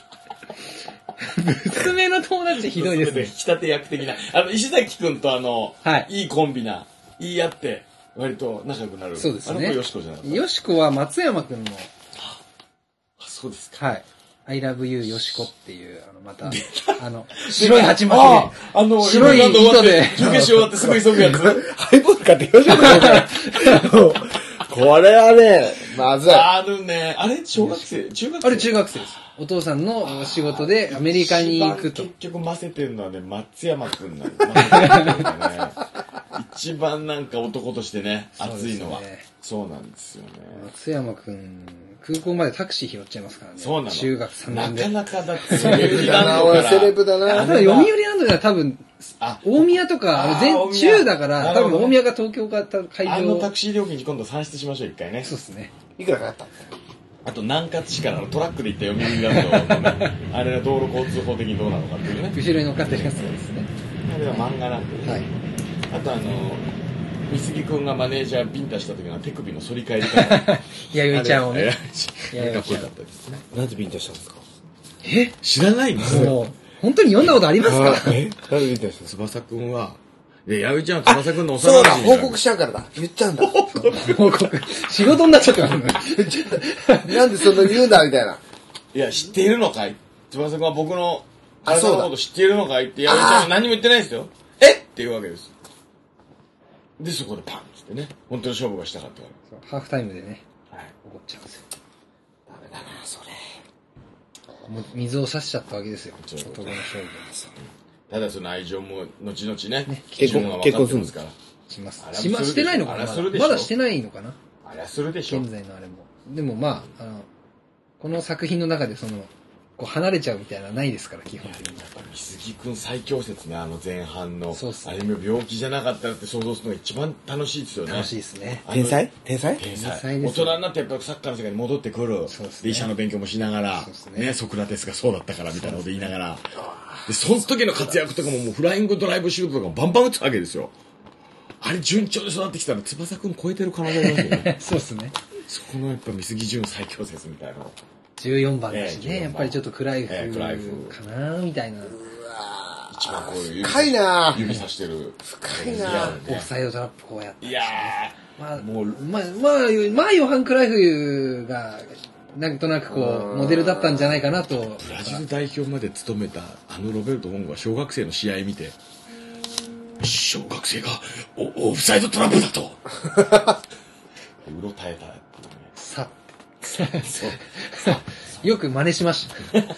Speaker 3: 娘の友達ってひどいですね。
Speaker 1: 引き立て役的な。あの、石崎くんとあの、はい、いいコンビな、言い合って、割と仲良くなる。
Speaker 3: そうですね。
Speaker 1: あの子よしこじゃなかった。
Speaker 3: よしこは松山くんの。
Speaker 1: あ、そうですか。
Speaker 3: はい。I love you よしこっていう、あの、また、あの、白い鉢巻きで。
Speaker 1: あ、あの、白い糸で。準決勝終わってすぐ急ぐやつ。
Speaker 2: ハイボール買ってきましょうか。これはね、まずい。
Speaker 1: あるね。あれ小学生中学生
Speaker 3: あれ中学生です。お父さんの仕事でアメリカに行くと。
Speaker 1: 結局混ぜてるのはね、松山くんなんだ。一番なんか男としてね、熱いのは。そうなんですよね。
Speaker 3: 松山くん、空港までタクシー拾っちゃいますからね。
Speaker 1: そうなの。
Speaker 3: 中学さんねんで。
Speaker 1: なかなかだってセレブだな、
Speaker 2: 俺セレブだな。
Speaker 3: ただ読売ランドでは多分、大宮とか、全、中だから、多分大宮が東京か会場。
Speaker 1: あのタクシー料金今度算出しましょう、一回ね。
Speaker 3: そうですね。
Speaker 2: いくらかかった
Speaker 1: あと南葛市からトラックで行った読売ランドの、ね、あれが道路交通法的にどうなのかっていうね。
Speaker 3: 後ろに乗っかってるやつですね。
Speaker 1: あれは漫画なんで。はい。あとあの、美杉くんがマネージャービンタした時の手首の反り返り方。
Speaker 3: 弥生ちゃんをね。
Speaker 1: 弥生ちゃんだったですね。
Speaker 2: なんでビンタしたんですか？
Speaker 3: え
Speaker 1: 知らないんですよ。
Speaker 3: 本当に読んだことありますか？
Speaker 2: えなんでビンタしたんです
Speaker 1: か？翼くんは、で、弥生ちゃんは翼くんの幼馴染。
Speaker 2: そうだ、報告しちゃうからだ。言っちゃうんだ。報
Speaker 3: 告。仕事になっちゃってますね。
Speaker 2: なんでそんな言うんだみたいな。
Speaker 1: いや、知っているのかい？翼くんは僕の体のこと知っているのかいって、弥生ちゃんは何も言ってないですよ。えっていうわけです。で、そこでパンってね、本当に勝負がしたかったから。
Speaker 3: ハーフタイムでね、はい、怒っちゃうんですよ。
Speaker 2: ダメだな、それ。
Speaker 3: もう水を差しちゃったわけですよ、男の勝負で。
Speaker 1: ただその愛情も後々ね、
Speaker 2: ね結婚、結婚するんですから。
Speaker 3: します。しま、してないのかなまだしてないのかな
Speaker 1: あれはするでしょ。
Speaker 3: 現在のあれも。でもまあ、あの、この作品の中でその、こう離れちゃうみたいなのはないですから、基本的に。
Speaker 1: やっぱ美杉くん最強説ね、あの前半の。そうっすね。あれも病気じゃなかったらって想像するのが一番楽しいですよね。
Speaker 3: 楽しいですね。
Speaker 2: 天才天才
Speaker 1: 天才。大人になってやっぱサッカーの世界に戻ってくる。そうですね。で、医者の勉強もしながら、ね、ソクラテスがそうだったからみたいなこと言いながら。で、その時の活躍とかももうフライングドライブシュートとかもバンバン打つわけですよ。あれ順調で育ってきたら翼くん超えてる可能性ありますよね。
Speaker 3: そうですね。
Speaker 1: そこのやっぱ美杉潤最強説みたいな。
Speaker 3: じゅうよんばんだしね、やっぱりちょっと暗い風かなみたいな。
Speaker 1: 一番こういう
Speaker 2: 深いな
Speaker 1: 指さしてる。
Speaker 2: 深いな
Speaker 3: オフサイドトラップこうやって。
Speaker 1: いや
Speaker 3: ー、まあ、もう、まあ、まあ、まあ、ヨハン・クライフが、なんとなくこう、モデルだったんじゃないかなと。
Speaker 1: ブラジル代表まで務めたあのロベルト・モンゴは小学生の試合見て、小学生がオフサイドトラップだとうろたえたっていうね。
Speaker 3: さそうよく真似しました。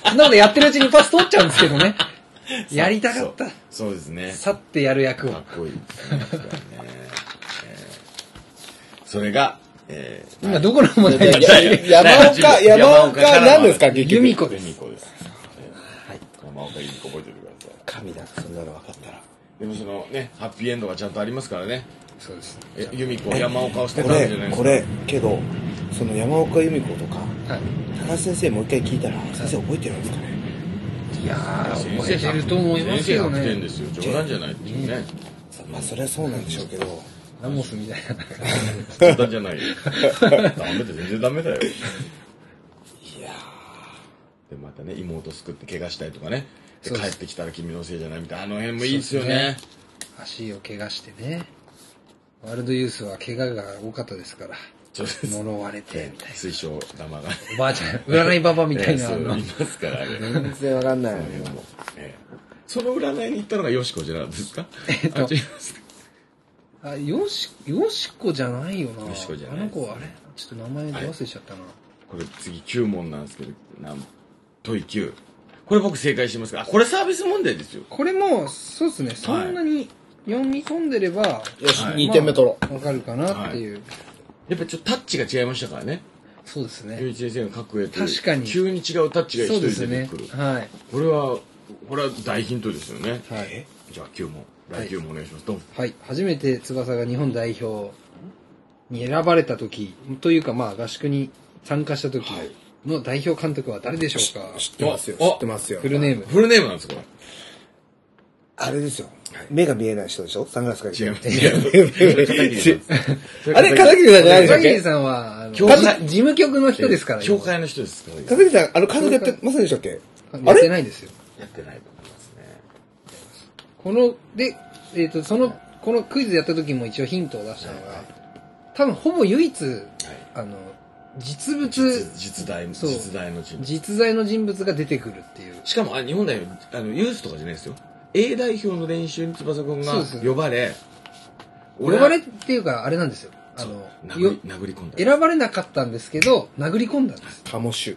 Speaker 3: なのでやってるうちにパス取っちゃうんですけどね。やりたかった。
Speaker 1: そう、そうですね。
Speaker 3: さってやる役を。
Speaker 1: かっこいいですね。えー、それが、 え
Speaker 3: ー、今どこの問題
Speaker 2: 山岡、山岡、何ですか結局。
Speaker 3: 由美子です。
Speaker 1: 由美子です。はい。山岡由美子覚えておいてください。
Speaker 2: 神だ、そんなの分かったら。
Speaker 1: でもそのね、ハッピーエンドがちゃんとありますからね。
Speaker 3: そうです。
Speaker 1: え、由美子、山岡を捨てたんじゃないですか。
Speaker 2: これ、これ、けど、その山岡由美子とか、はい、高橋先生もう一回聞いたら、先生覚えてるんですかね。
Speaker 3: いやー、覚えてると思いますよね。
Speaker 1: 先生ひゃくてんですよ。冗談じゃないっていうね。
Speaker 2: まあ、それはそうなんでしょうけど。
Speaker 3: ラモスみたいな。
Speaker 1: 冗談じゃないよ。ダメだ、全然ダメだよ。いやー。で、またね、妹救って怪我したりとかね。で、帰ってきたら君のせいじゃないみたいな、あの辺もいいですよね。
Speaker 3: 足を怪我してね。ワールドユースは怪我が多かったですから。呪われて、みたいな。
Speaker 1: 水晶玉が。
Speaker 3: おばあちゃん、占いババみたいな。
Speaker 1: そう、いますからね。
Speaker 2: 全然わかんない。
Speaker 1: その占いに行ったのがよしこじゃないですか。えっと。
Speaker 3: あ、よし、よしこじゃないよな。
Speaker 1: よしこじゃない。
Speaker 3: あの子、あれちょっと名前忘れちゃったな。
Speaker 1: これ次きゅう問なんですけど、なん問いきゅう。これ僕正解してますから、あ、これサービス問題ですよ。
Speaker 3: これも、そうですね、そんなに読み込んでれば、よ
Speaker 2: し、にてんめ取ろ
Speaker 3: う。わかるかなっていう。
Speaker 1: やっぱちょっとタッチが違いましたからね。
Speaker 3: そうですね。
Speaker 1: ゆういち先生が書く絵と
Speaker 3: 確かに
Speaker 1: 急に違うタッチが一人出てくる。
Speaker 3: はい。
Speaker 1: これは、これは大ヒントですよね。
Speaker 3: はい。
Speaker 1: じゃあきゅう問。だいきゅう問お願いします。どうぞ。
Speaker 3: はい。初めて翼が日本代表に選ばれた時、というかまあ合宿に参加した時の代表監督は誰でしょうか？
Speaker 2: 知ってますよ。知ってますよ。
Speaker 3: フルネーム。
Speaker 1: フルネームなんですかこれ。
Speaker 2: あれですよ。目が見えない人でしょ？サングラスかけて。
Speaker 1: 違います。
Speaker 2: あれ、片桐さんじゃないですか？
Speaker 3: 片桐さんは、あの、事務局の人ですから。
Speaker 1: 教会の人です。
Speaker 2: 片桐さん、あの、監督やってませんでしたっけ？
Speaker 3: やってないんですよ。
Speaker 1: やってないと思いますね。
Speaker 3: この、で、えっと、その、このクイズやった時も一応ヒントを出したのが、多分ほぼ唯一、あの、実物、
Speaker 1: 実在、実在の人物。
Speaker 3: 実在の人物が出てくるっていう。
Speaker 1: しかも、あ、日本代表、あの、ユースとかじゃないですよ。A 代表の練習に翼くんが呼ばれ、
Speaker 3: 呼ばれっていうか、あれなんですよ。あの、
Speaker 1: 殴り、殴り込んだ。
Speaker 3: 選ばれなかったんですけど、殴り込んだんです。
Speaker 2: カモシュ。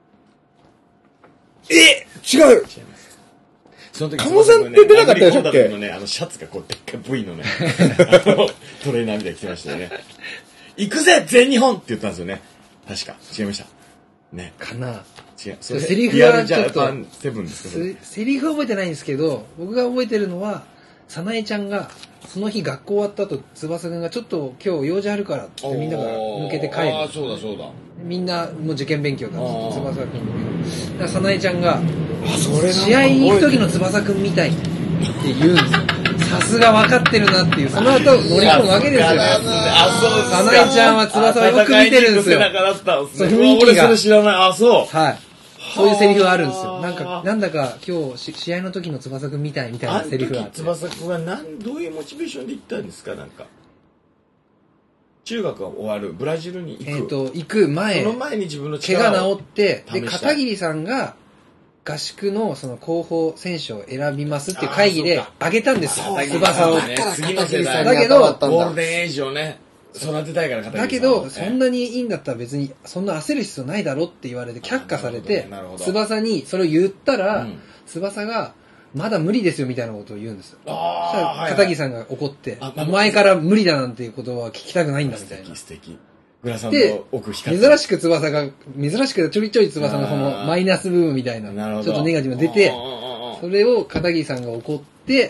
Speaker 2: え違う違います。
Speaker 1: その時、
Speaker 2: カモさんって出なかったでしょっけ
Speaker 1: のね、あの、シャツがこう、でっかい V のね、トレーナーみたいに着てましたよね。行くぜ全日本って言ったんですよね。確か。違いました。ね。
Speaker 3: かな
Speaker 1: 違う。それ
Speaker 3: セリフはちょっと、
Speaker 1: セブンですか
Speaker 3: セリフは覚えてないんですけど、僕が覚えてるのは、さなえちゃんが、その日学校終わった後、翼くんがちょっと今日用事あるからってみんなが抜けて帰る。
Speaker 1: ああ、そうだそうだ。
Speaker 3: みんなもう受験勉強だって翼くんだからさなえちゃんが、
Speaker 2: あ、それ
Speaker 3: 試合に行く時の翼くんみたいって言うんですよ。さすが分かってるなっていう、その後乗り込むわけですよ。
Speaker 1: あ、そうですか。
Speaker 3: さなえちゃんは翼をよく見てるんですよ。
Speaker 1: そう、雰囲気が。俺それ知らない。あ、そう。
Speaker 3: はい。そういうセリフがあるんですよ。なんか、なんだか今日試合の時の翼くんみたいみたいなセリフがあって。
Speaker 1: 翼くんは何、どういうモチベーションで行ったんですかなんか。中学が終わる、ブラジルに行く。
Speaker 3: えっと、行く前。
Speaker 1: その前に自分の
Speaker 3: 力を。怪我治って、で、片桐さんが、合宿のその候補選手を選びますっていう会議で挙げたんですよ。翼を。
Speaker 1: 次の世代
Speaker 3: だけど、
Speaker 1: ゴールデンエイジをね、育てたいから片桐さん。
Speaker 3: だけど、そんなにいいんだったら別に、そんな焦る必要ないだろって言われて却下されて、翼にそれを言ったら、翼が、まだ無理ですよみたいなことを言うんですよ。片桐さんが怒って、お前から無理だなんていう言葉は聞きたくないんだみたいな。
Speaker 1: 素敵。グラさんと奥光
Speaker 3: って珍しく翼が、珍しくちょいちょい翼のそのマイナス部分みたいな、ちょっとネガティブが出て、それを片桐さんが怒って、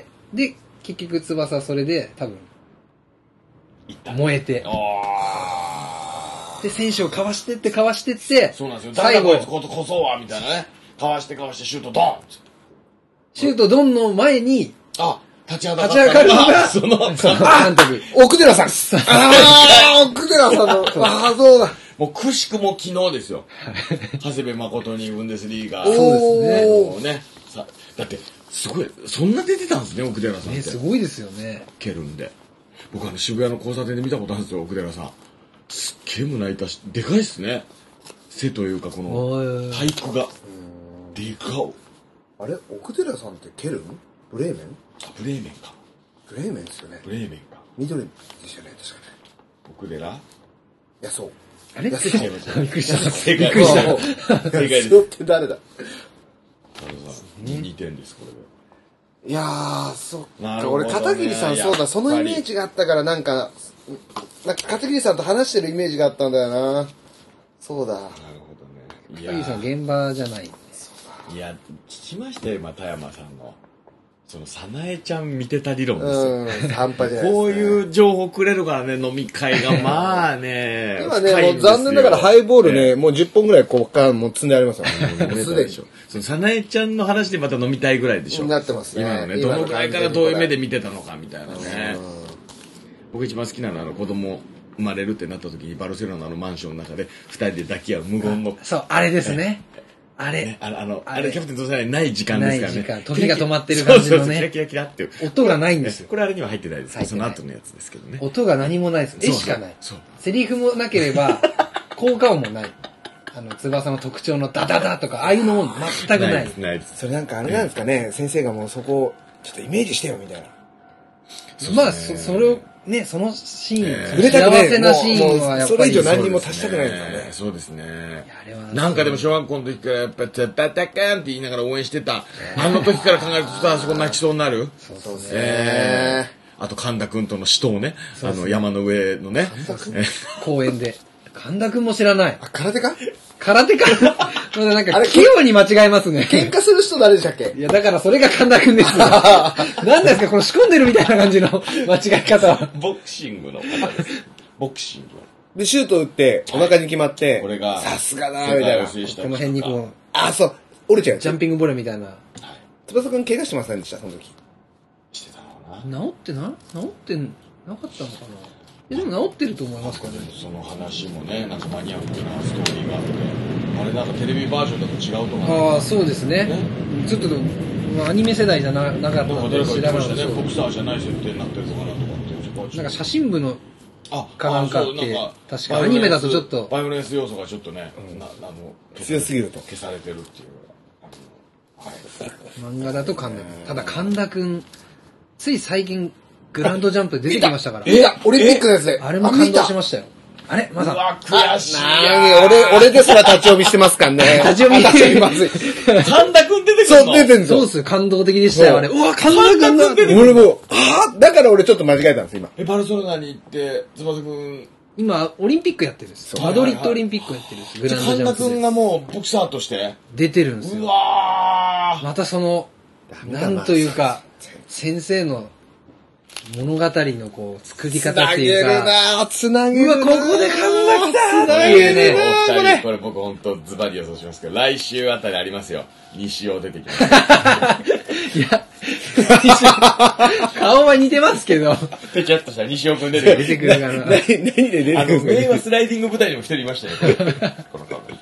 Speaker 3: で、結局翼はそれで多分、燃えて、で、選手をかわしてってかわしてって、
Speaker 1: そうなんですよ。最後、ここそはみたいなね。かわしてかわしてシュートドン
Speaker 3: シュートドンの前に、
Speaker 1: あ、立ち上が
Speaker 3: 立ち上がるのが、
Speaker 1: その、監
Speaker 2: 督。奥寺さん。ああ、奥寺さんの、ああ、そうだ。
Speaker 1: もう、くしくも昨日ですよ。長谷部誠にブンデスリーガー。
Speaker 3: そうです
Speaker 1: ね。ね。だって、すごい、そんな出てたんですね、奥寺さんって。
Speaker 3: すごいですよね。
Speaker 1: ケルンで。僕あの、渋谷の交差点で見たことあるんですよ、奥寺さん。すっげえ胸板し、でかいっすね。背というか、この、体育が。でかお。
Speaker 2: あれ奥寺さんってケルンブレーメン
Speaker 1: あ、ブレーメンか。
Speaker 2: ブレーメンですよね。
Speaker 1: ブレーメンか。
Speaker 2: 緑ですよね、確かね。
Speaker 1: 奥寺い
Speaker 2: や、そう。
Speaker 3: あれ
Speaker 2: びっ
Speaker 3: くりした。
Speaker 1: びっくりした。
Speaker 3: 正解です。
Speaker 1: 正解です。
Speaker 2: そって誰だ
Speaker 1: にてんです、これで。
Speaker 2: いやー、そっか。俺、片桐さんそうだ、そのイメージがあったから、なんか、なんか片桐さんと話してるイメージがあったんだよな。そうだ。なるほ
Speaker 3: どね。片桐さん現場じゃない。
Speaker 1: いや、聞きましたよ、今、田山さんの。その、さなえちゃん見てた理論ですよ。うん、半端じゃないですね。こういう情報くれるからね、飲み会が、まあね。
Speaker 2: 今ね、もう残念ながらハイボールね、もうじゅっぽんぐらいここからもう積んでありますよ。
Speaker 1: すでに。その、さなえちゃんの話でまた飲みたいぐらいでしょ。
Speaker 2: なってますね。
Speaker 1: 今のね、どのぐらいからどういう目で見てたのかみたいなね。僕一番好きなのは、あの、子供生まれるってなった時に、バルセロナのマンションの中で、二人で抱き合う無言の。
Speaker 3: そう、あれですね。あれ、
Speaker 1: ね、あの、あの、あれ、キャプテン翼じゃない時間ですからね。ない時間。
Speaker 3: 時が止まってる感じのね。そうそう、
Speaker 1: キラキラキラっていう。
Speaker 3: 音がないんですよ。
Speaker 1: これあれには入ってないですけど、その後のやつですけどね。
Speaker 3: 音が何もないです。絵しかない。そう。セリフもなければ、効果音もない。あの、翼の特徴のダダダとか、ああいうのも全くない。ないです、
Speaker 2: ないです。それなんかあれなんですかね、先生がもうそこを、ちょっとイメージしてよ、みたいな。
Speaker 3: まあ、そ、それを、ね、そのシーン、幸せなシーンはやっぱり。
Speaker 2: それ以上何にも足したくないですよね。
Speaker 1: そうですね。なんかでも小学校の時からやっぱ、タッタッタッカーンって言いながら応援してた。あの時から考えるとあそこ泣きそうになる。
Speaker 2: そうですね。
Speaker 1: あと神田くんとの死闘ね。あの山の上のね。
Speaker 3: 公園で。神田くんも知らない。
Speaker 2: あ、空手か
Speaker 3: 空手かなんか、器用に間違えますね。
Speaker 2: 喧嘩する人誰でしたっけ？
Speaker 3: いや、だからそれが神田くんですよ。何ですかこの仕込んでるみたいな感じの間違い方は。
Speaker 1: ボクシングの方です。ボクシング。
Speaker 2: で、シュート打って、お腹に決まって、
Speaker 1: これが、
Speaker 2: さすがだーみたいな。こ
Speaker 3: の辺にこう、
Speaker 2: あ、そう、折れちゃう。
Speaker 3: ジャンピングボレーみたいな。
Speaker 2: 翼くん怪我してませんでした、その時。
Speaker 1: してたのかな。
Speaker 3: 治ってな、治ってなかったのかな。え、でも治ってると思いますかね。
Speaker 1: その話もね、なんかマニアックなストーリーがあって、あれなんかテレビバージョンだと違うと思う。
Speaker 3: ああ、そうですね。ねちょっと、まあ、アニメ世代じゃななかったので知らない
Speaker 1: ですね。ボクサーじゃない設定になってるのかなとかって。
Speaker 3: なんか写真部のかなんかって、確かアニメだとちょっと。
Speaker 1: バイオレンス要素がちょっとね、
Speaker 2: うん、なあの強すぎると。
Speaker 1: 消されてるっていう。
Speaker 3: はい、漫画だと神田君。ただ神田君、つい最近、グランドジャンプで出てきましたから。
Speaker 2: いや、オリンピックのやつで。
Speaker 3: あれも感動しましたよ。あれまだ。う
Speaker 1: わ、悔しい。
Speaker 2: 俺、俺ですら立ち読みしてますからね。
Speaker 3: 立ち読みして
Speaker 2: まずい。
Speaker 1: 神田くん出てくるの？
Speaker 2: そう、出てるんですよ。
Speaker 3: そうですよ、感動的でしたよ、あれ。うわ、神田くん
Speaker 2: 出てくる。俺も、ああ、だから俺ちょっと間違えたんです、今。
Speaker 1: え、バルセロナに行って、翼くん。
Speaker 3: 今、オリンピックやってるんです。マドリッドオリンピックやってるんです。
Speaker 1: グランドジャンプ。神田くんがもう、ボクサーとして
Speaker 3: 出てるんですよ。
Speaker 1: うわ
Speaker 3: またその、なんというか、先生の、物語のこう、作り方っていうか。
Speaker 2: つなげるなぁ、つなげるなぁ。
Speaker 3: うわ、ここで神田来た
Speaker 1: つなげるね。これ、これ僕ほんとズバリ予想しますけど、来週あたりありますよ。西尾出てきます。
Speaker 3: いや、顔は似てますけど。
Speaker 1: ぺちゃっとした西尾くん出てくる。
Speaker 3: 出てくるから。
Speaker 2: 何で出てくる
Speaker 1: あの、名和スライディング舞台にも一人いましたよ。この顔が。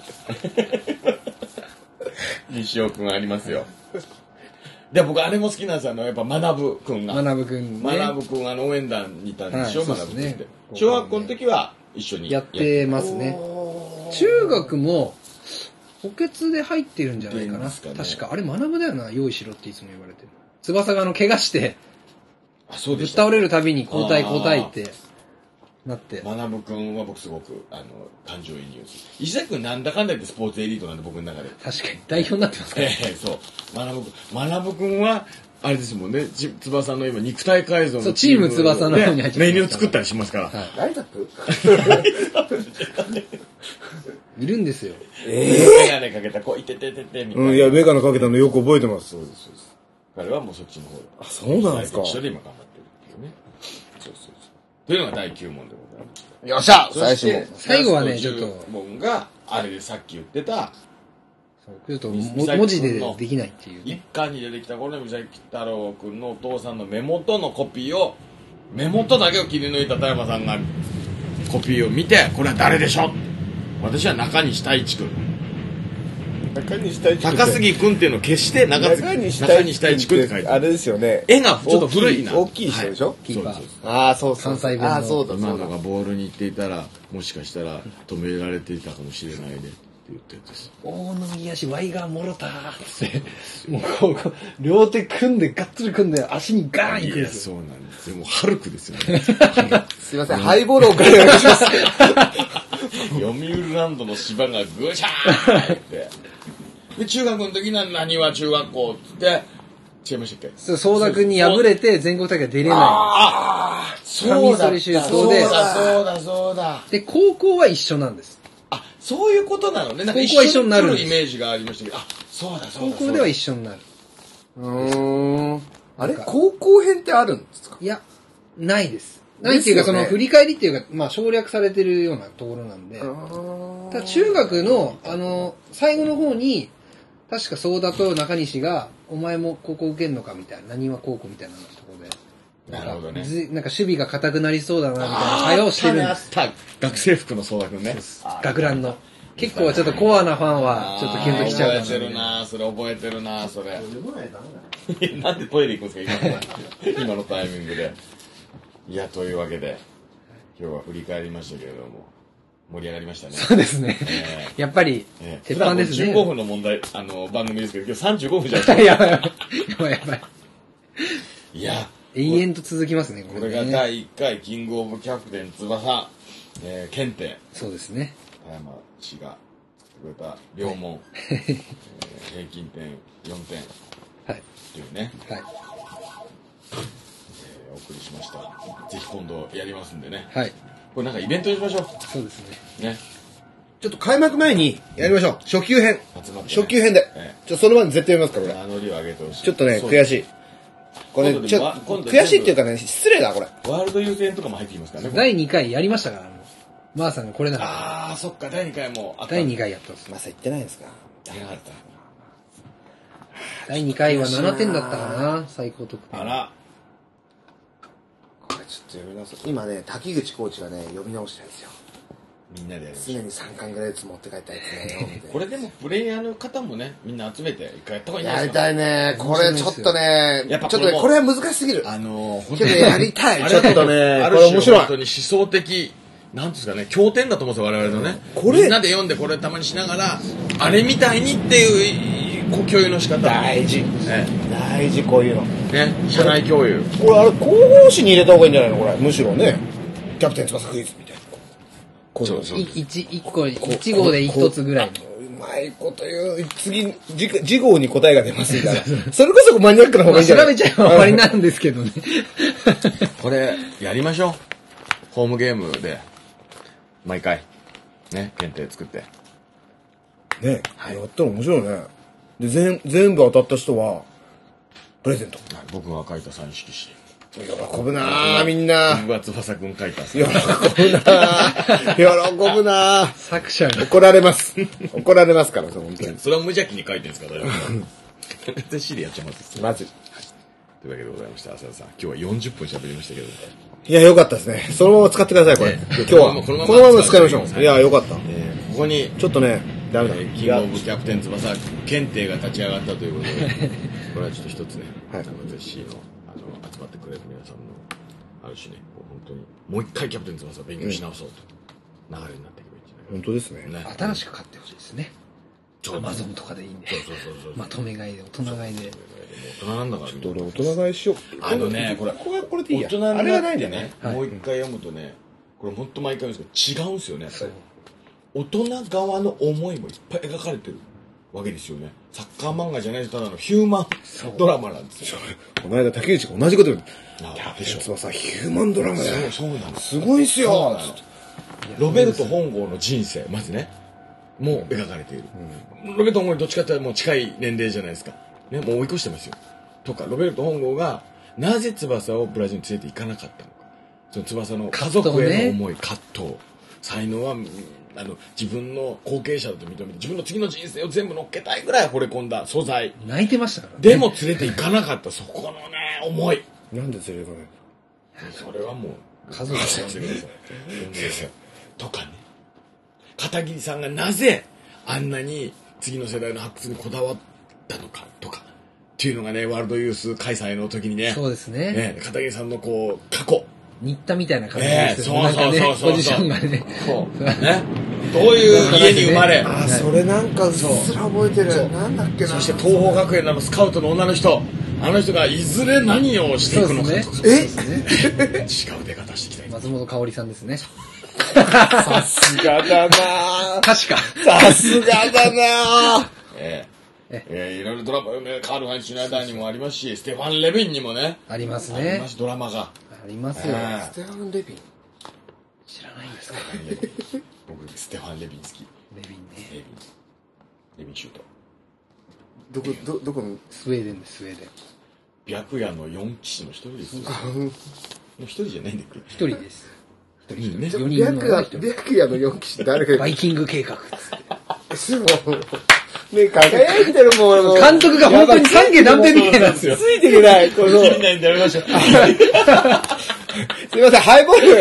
Speaker 1: 西尾くんありますよ。で、僕、あれも好きなんですよ。あの、やっぱ、学くんが。
Speaker 3: 学くん
Speaker 1: ね。学くん、あの、応援団にいたんでしょ、学くんって。小学校の時は一緒に
Speaker 3: やってますね。中学も、補欠で入ってるんじゃないかな。確か。あれ、学だよな、用意しろっていつも言われてる。翼があの、怪我して、
Speaker 1: あ、そうで
Speaker 3: す。ぶっ倒れるたびに交代交代って、なって。
Speaker 1: 学くんは僕すごく、あの、感情移入する。石崎くんなんだかんだ言ってスポーツエリートなんで、僕の中で。
Speaker 3: 確かに。代表になってますから。
Speaker 1: ええ、そう。学くん。学くんは、あれですもんね、翼の今、肉体改造の
Speaker 3: そう、チーム翼の方に入ってます。
Speaker 1: メニュー作ったりしますから。
Speaker 2: ライザップ
Speaker 3: いるんですよ。
Speaker 1: ええ。メガネかけた、こう、いてててて、みたいな。
Speaker 2: うん、いや、メガネかけたのよく覚えてます。
Speaker 1: そうです、そうです。彼はもうそっちの方で。
Speaker 2: あ、そうなんですか。
Speaker 1: 一緒で今頑張ってるっていうね。そうそうそう。というのがだいきゅう問でございます。
Speaker 2: よっしゃ最初も。
Speaker 3: 最後はね、ちょっと。
Speaker 1: 問が、あれでさっき言ってた、
Speaker 3: ちょっと文字でできないっていう、
Speaker 1: ね。一巻に出てきた頃の三崎太郎くんのお父さんの目元のコピーを、目元だけを切り抜いた田山さんがコピーを見て、これは誰でしょ？私は中西太一くん。
Speaker 2: 中西太一くん。
Speaker 1: 高杉くんっていうのを消して中西太一くんって書いて
Speaker 2: あれですよね。
Speaker 1: 絵がちょっと古いな。
Speaker 2: 大きい人でしょ？
Speaker 3: キーパー。
Speaker 2: ああ、そうそう。
Speaker 3: 関西弁の。
Speaker 2: ああ、そうだ。
Speaker 1: 今のがボールに行っていたら、もしかしたら止められていたかもしれないね。言ったやつです。
Speaker 3: 大宮市ワイガーもろたーってもうこう両手組んでガッツリ組んで足にガーンいくんです
Speaker 1: よ。そうなんですよ。もうハルクですよね。
Speaker 2: すいません、ハイボールをお願いします。
Speaker 1: 読売ランドの芝がぐしゃーって。で中学の時には何は中学校っつって違いましたっけ？
Speaker 3: そう、ソーダ君に敗れて全国大会出れない。
Speaker 1: ああ、そうだ。
Speaker 3: そうだ、そう
Speaker 1: だ、そうだ。
Speaker 3: で、高校は一緒なんです。
Speaker 1: あ、そういうことなのね。なんか
Speaker 3: 高校は一緒になる
Speaker 1: イメージがありましたけど、あ、そうだ、そうだ。
Speaker 3: 高校では一緒になる。
Speaker 2: うーん。あれ高校編ってあるんですか？
Speaker 3: いや、ないです。ないっていうか、その振り返りっていうか、まあ省略されてるようなところなんで。ただ中学の、あの、最後の方に、確かソーダと中西が、お前も高校受けんのかみたいな、何は高校みたいなところで。
Speaker 1: なるほどね。
Speaker 3: なんか守備が硬くなりそうだな、みたいな会話をしてるんです。
Speaker 1: 学生服のソーダ君ね。
Speaker 3: 学ランの。結構ちょっとコアなファンは、ちょっとキュンときちゃうかな。
Speaker 1: 覚えてるなそれ覚えてるなそれ。なんでトイレ行くんですか、今今のタイミングで。いや、というわけで、今日は振り返りましたけれども、盛り上がりましたね。
Speaker 3: そうですね。えー、やっぱり、
Speaker 1: えー、
Speaker 3: 鉄板ですね。
Speaker 1: じゅうごふんの問題、あの、番組ですけど、今日さんじゅうごふんじゃないですか。
Speaker 3: やばいやばい。やばい。
Speaker 1: いや、
Speaker 3: 永遠と続きますね、
Speaker 1: これ、ね。これがだいいっかい、キングオブキャプテン翼、えー、検定。
Speaker 3: そうですね。
Speaker 1: 田山氏が作ってくれた両門、はいえー、平均点よんてん。はい。というね。はい。お送りしました。ぜひ今度やりますんでね。はい。これなんかイベントにしましょう。
Speaker 3: そうですね。
Speaker 2: ね。ちょっと開幕前にやりましょう。初級編。ね、初級編で。ええ、ちょその前に絶対読みますから、
Speaker 1: 俺。名乗りを上げてほしい。
Speaker 2: ちょっとね、悔しい。これ、ちょっと、悔しいっていうかね、失礼だ、これ。
Speaker 1: ワールド優先とかも入ってきますからね。
Speaker 3: だいにかいやりましたから、マーさんがこれなら。
Speaker 1: ああ、そっか、だいにかいも
Speaker 3: だいにかいやったんです。
Speaker 2: マーさん言ってないんですか？
Speaker 1: やらなかった。
Speaker 3: だいにかいはななてんだったかな、最高得点。
Speaker 1: あら。
Speaker 2: これちょっと読み直す。今ね、滝口コーチがね、読み直してるんですよ。
Speaker 1: みんなでやる。
Speaker 2: 常にさんかんぐらいずつ持って帰ったやつね。
Speaker 1: これでもプレイヤーの方もね、みんな集めて一回やった方がいいん
Speaker 2: やりたいね。これちょっとね、
Speaker 1: やっぱ
Speaker 2: ちょっとね、これは難しすぎる。
Speaker 1: あのー、
Speaker 2: けどやりたい。
Speaker 1: ちょっとね、
Speaker 2: これ面白い。
Speaker 1: 本当に思想的、なんですかね、経典だと思うんですよ、我々のね。これみんなで読んでこれたまにしながら、あれみたいにっていう共有の仕方。
Speaker 2: 大事。ね、大事、こういうの。
Speaker 1: ね、社内共有。
Speaker 2: これ、あれ、広報誌に入れた方がいいんじゃないのこれ。むしろね。キャプテン翼クイズみたいな。
Speaker 3: そうそう。一、一個、一号で一つぐらいの。
Speaker 2: うまいこと言う。次、次号に答えが出ますみたいな。それこそマニアックな方がいいんじゃない
Speaker 3: 調べちゃえば終わりなんですけどね。
Speaker 1: これ、やりましょう。ホームゲームで、毎回、ね、検定作って。
Speaker 2: ね、はい、やったら面白いね。で、全、全部当たった人は、プレゼント。
Speaker 1: 僕が書いたサイン色紙。
Speaker 2: 喜ぶなぁ、みんな。
Speaker 1: 僕は翼くん書いた。
Speaker 2: 喜ぶなぁ。喜ぶなぁ。
Speaker 3: 作者に。
Speaker 2: 怒られます。怒られますから、本当に。
Speaker 1: それは無邪気に書いてるんですか、大丈夫ですか。C でやっちゃいます。
Speaker 2: まず。
Speaker 1: というわけでございました。浅田さん、今日はよんじゅっぷん喋りましたけど。
Speaker 2: いや、よかったですね。そのまま使ってください、これ。今日は。このまま使いましょう。いや、よかった。こ
Speaker 1: こに、
Speaker 2: ちょっとね、ダメだ。
Speaker 1: キングオブキャプテン翼検定が立ち上がったということで、これはちょっと一つね、はい、ゼッシーの集まってくれる皆さんの、ある種ね、本当に、もう一回キャプテン翼を勉強し直そうと、流れになっていけばいいんじゃないかな。
Speaker 2: 本当ですね。
Speaker 3: 新しく買ってほしいですね。アマゾンとかでいいんで。そうそうそう。まとめ買いで、大人買いで。
Speaker 1: 大人なんだから。
Speaker 2: ちょっと俺大人買いしよう。
Speaker 1: あのね、これ、
Speaker 2: これ、これでいいや。
Speaker 1: 大人になってね、もう一回読むとね、これ本当毎回言うんですけど、違うんですよね、やっぱり。大人側の思いもいっぱい描かれてるわけですよね。サッカー漫画じゃないただのヒューマンドラマなんですよ。
Speaker 2: この間竹内が同じこと言う。キャプテン翼ヒューマンドラマだよ。
Speaker 1: そうなの。
Speaker 2: すごいっすよ。
Speaker 1: ロベルト本郷の人生、まずね、もう描かれている。うん、ロベルト本郷にどっちかっていうともう近い年齢じゃないですか。ね、もう追い越してますよ。とか、ロベルト本郷がなぜ翼をブラジルに連れて行かなかったのか。その翼の家族への思い、葛藤、ね、才能は、あの自分の後継者だと認めて自分の次の人生を全部乗っけたいぐらい惚れ込んだ素材。
Speaker 3: 泣いてましたからね。
Speaker 1: でも連れて行かなかったそこのね思い。
Speaker 2: なんで連れて行か
Speaker 1: ないの？それはもう
Speaker 3: 家族ですよね。
Speaker 1: とかね。片桐さんがなぜあんなに次の世代の発掘にこだわったのかとかっていうのがねワールドユース開催の時にね。
Speaker 3: そうですね。
Speaker 1: ね片桐さんのこう過去。
Speaker 3: 新田みたいな感じですよね。
Speaker 1: そうそうそうそう。
Speaker 3: ポジションがね。
Speaker 1: そうね。どういう家に生まれ。
Speaker 2: あ、それなんかうっすら覚えてる。なんだっけな。
Speaker 1: そして東邦学園のあのスカウトの女の人。あの人がいずれ何をしていくのかとか。
Speaker 2: え？
Speaker 1: 違う出方していきたい。
Speaker 3: 松本香織さんですね。
Speaker 2: さすがだな。
Speaker 3: 確か。
Speaker 2: さすがだな。
Speaker 1: ええ。 ええー、いろいろドラマ、ね、カール・ハインツ・シュナイダーにもありますし、ステファン・レビンにもね。
Speaker 3: ありますね。
Speaker 1: あります、ドラマが。
Speaker 3: ありますよ。
Speaker 2: ステファン・レビン
Speaker 3: 知らないんですか？
Speaker 1: 僕、ステファン・レビン好き。
Speaker 3: レビンね。
Speaker 1: レビン。レビンシュート。
Speaker 2: どこ、ど、どこの
Speaker 3: スウェーデンです、スウェーデン。
Speaker 1: 白夜の四騎士の一人ですよ。一人じゃないんだっけ？
Speaker 3: 一人です。一人
Speaker 1: ね。
Speaker 2: 四人の白夜の四騎士誰か。
Speaker 3: バイキング計画。
Speaker 2: すごい。ね、輝いてるもん。
Speaker 3: 監督が本当に三家断片みたいなんですよ。
Speaker 2: ついていけない。この。ついていけないんでやめましょう。すいません、ハイボー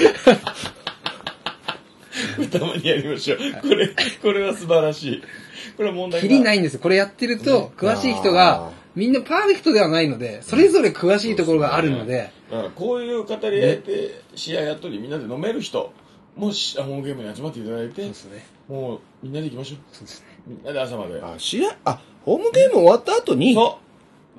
Speaker 1: ル。たまにやりましょう。これ、これは素晴らしい。これは問題ない。
Speaker 3: きりないんですよ。これやってると、詳しい人が、みんなパーフェクトではないので、それぞれ詳しいところがあるので。
Speaker 1: だからこういう語り合いで試合やっとりみんなで飲める人、もしホームゲームに集まっていただいて、もうみんなで行きましょう。そうですね。みんなで朝まで。
Speaker 2: あ、試合、あ、ホームゲーム終わった後に、
Speaker 1: そう。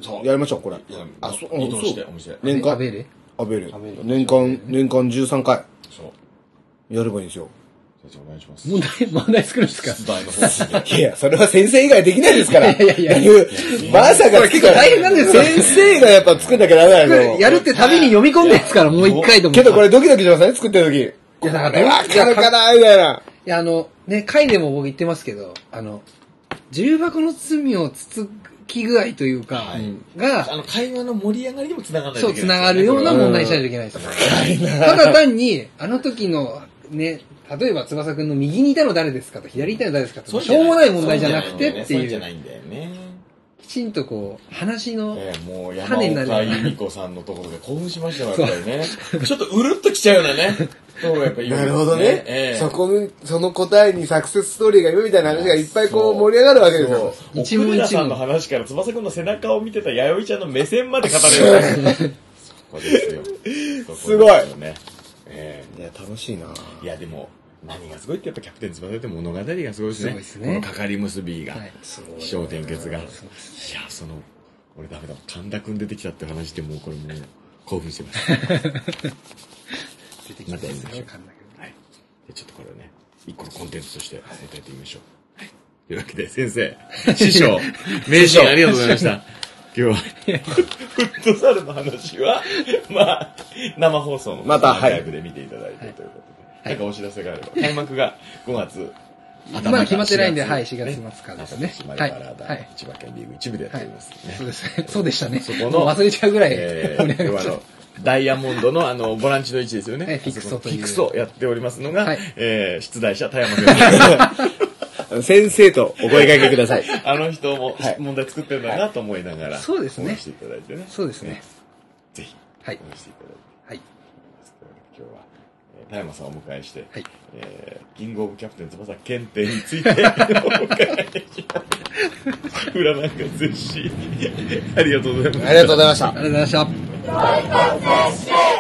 Speaker 1: そう。
Speaker 2: やりましょう、これ。
Speaker 1: あ、そう。移動してお店。
Speaker 2: 年間。
Speaker 3: アベレ
Speaker 2: アベレ。年間、年間じゅうさんかい。
Speaker 1: そう。
Speaker 2: やればいいんですよ。
Speaker 1: 先生お願いします。
Speaker 3: 問題、問題作るんですか？
Speaker 1: 出題の方針
Speaker 2: いや、それは先生以外できないですから。
Speaker 3: いやいやい
Speaker 2: や。まさか
Speaker 3: 結構大変なんですよ。
Speaker 2: 先生がやっぱ作んなきゃダメなの。
Speaker 3: やるって旅に読み込んでですから、もう一回でも。
Speaker 2: けどこれドキドキしますね、作ってる時。い
Speaker 3: や、だから、
Speaker 2: わかるかな、みたいな。
Speaker 3: いや、あの、ね、回でも僕言ってますけど、あの、重箱の罪をつつき具合というか、はい、が、
Speaker 1: あの、会話の盛り上がりにもつながらない
Speaker 3: といけない、ね。そう、つながるような問題にしないといけないですよね。ただ単に、あの時の、ね、例えば翼くんの右にいたの誰ですかと左にいたの誰ですかと、しょうもない問題じゃなくてっていう。
Speaker 1: じゃないんだよね。
Speaker 3: きちんとこう、話の
Speaker 1: 種になる。もう山岡由美子さんのところで興奮しましたよ、やっぱりね。ちょっとうるっときちゃうようなね。そうやっぱ
Speaker 2: なるほどね。えー、そこに、その答えにサクセスストーリーがいるみたいな話がいっぱいこう盛り上がるわけですよ。
Speaker 1: 一問一問。さんの話から翼くんの背中を見てた弥生ちゃんの目線まで語れる。そこですよ。
Speaker 2: すごい。
Speaker 1: ね。え
Speaker 2: ー、いや、楽しいな。
Speaker 1: いや、でも、何がすごいってやっぱキャプテン翼って物語がすごいですね。すごいですね。このかかり結びが、起承転結が。いや、その、俺ダメだ。神田くん出てきたって話でもうこれもう興奮してます。出てきたんですね、神田くん。はい。で、ちょっとこれをね、一個のコンテンツとしてやっていってみましょう。はい。というわけで、先生、師匠、名シーンありがとうございました。今日は、フットサルの話は、まあ、生放送の
Speaker 2: また
Speaker 1: ライブで見ていただいてということで。なんかお知らせがあれば、開幕がごがつ
Speaker 3: まだ決まってないんで、はい、しがつ末からですね。
Speaker 1: はい。千葉県リーグ一部でやっておりますね。
Speaker 3: そうですね。そうでしたね。
Speaker 1: そこの、
Speaker 3: 忘れちゃうぐらい。
Speaker 1: えー、ダイヤモンドのあの、ボランチの位置ですよね。
Speaker 3: フィクソという。
Speaker 1: フィクソやっておりますのが、えー、出題者、田山
Speaker 2: 先生。先生とお声掛けください。
Speaker 1: あの人も問題作ってるんだなと思いながら、
Speaker 3: そうですね。
Speaker 1: していただいてね。
Speaker 3: そうですね。
Speaker 1: ぜひ、
Speaker 3: はい。
Speaker 1: 応援していただいて。
Speaker 3: はい。
Speaker 1: 今日は、田山さんをお迎えして、
Speaker 3: はい、
Speaker 1: えー、キングオブキャプテン翼検定についてお伺いします。裏なんか絶死。ありがとうございました。
Speaker 2: ありがとうございました。
Speaker 3: ありがとうございました。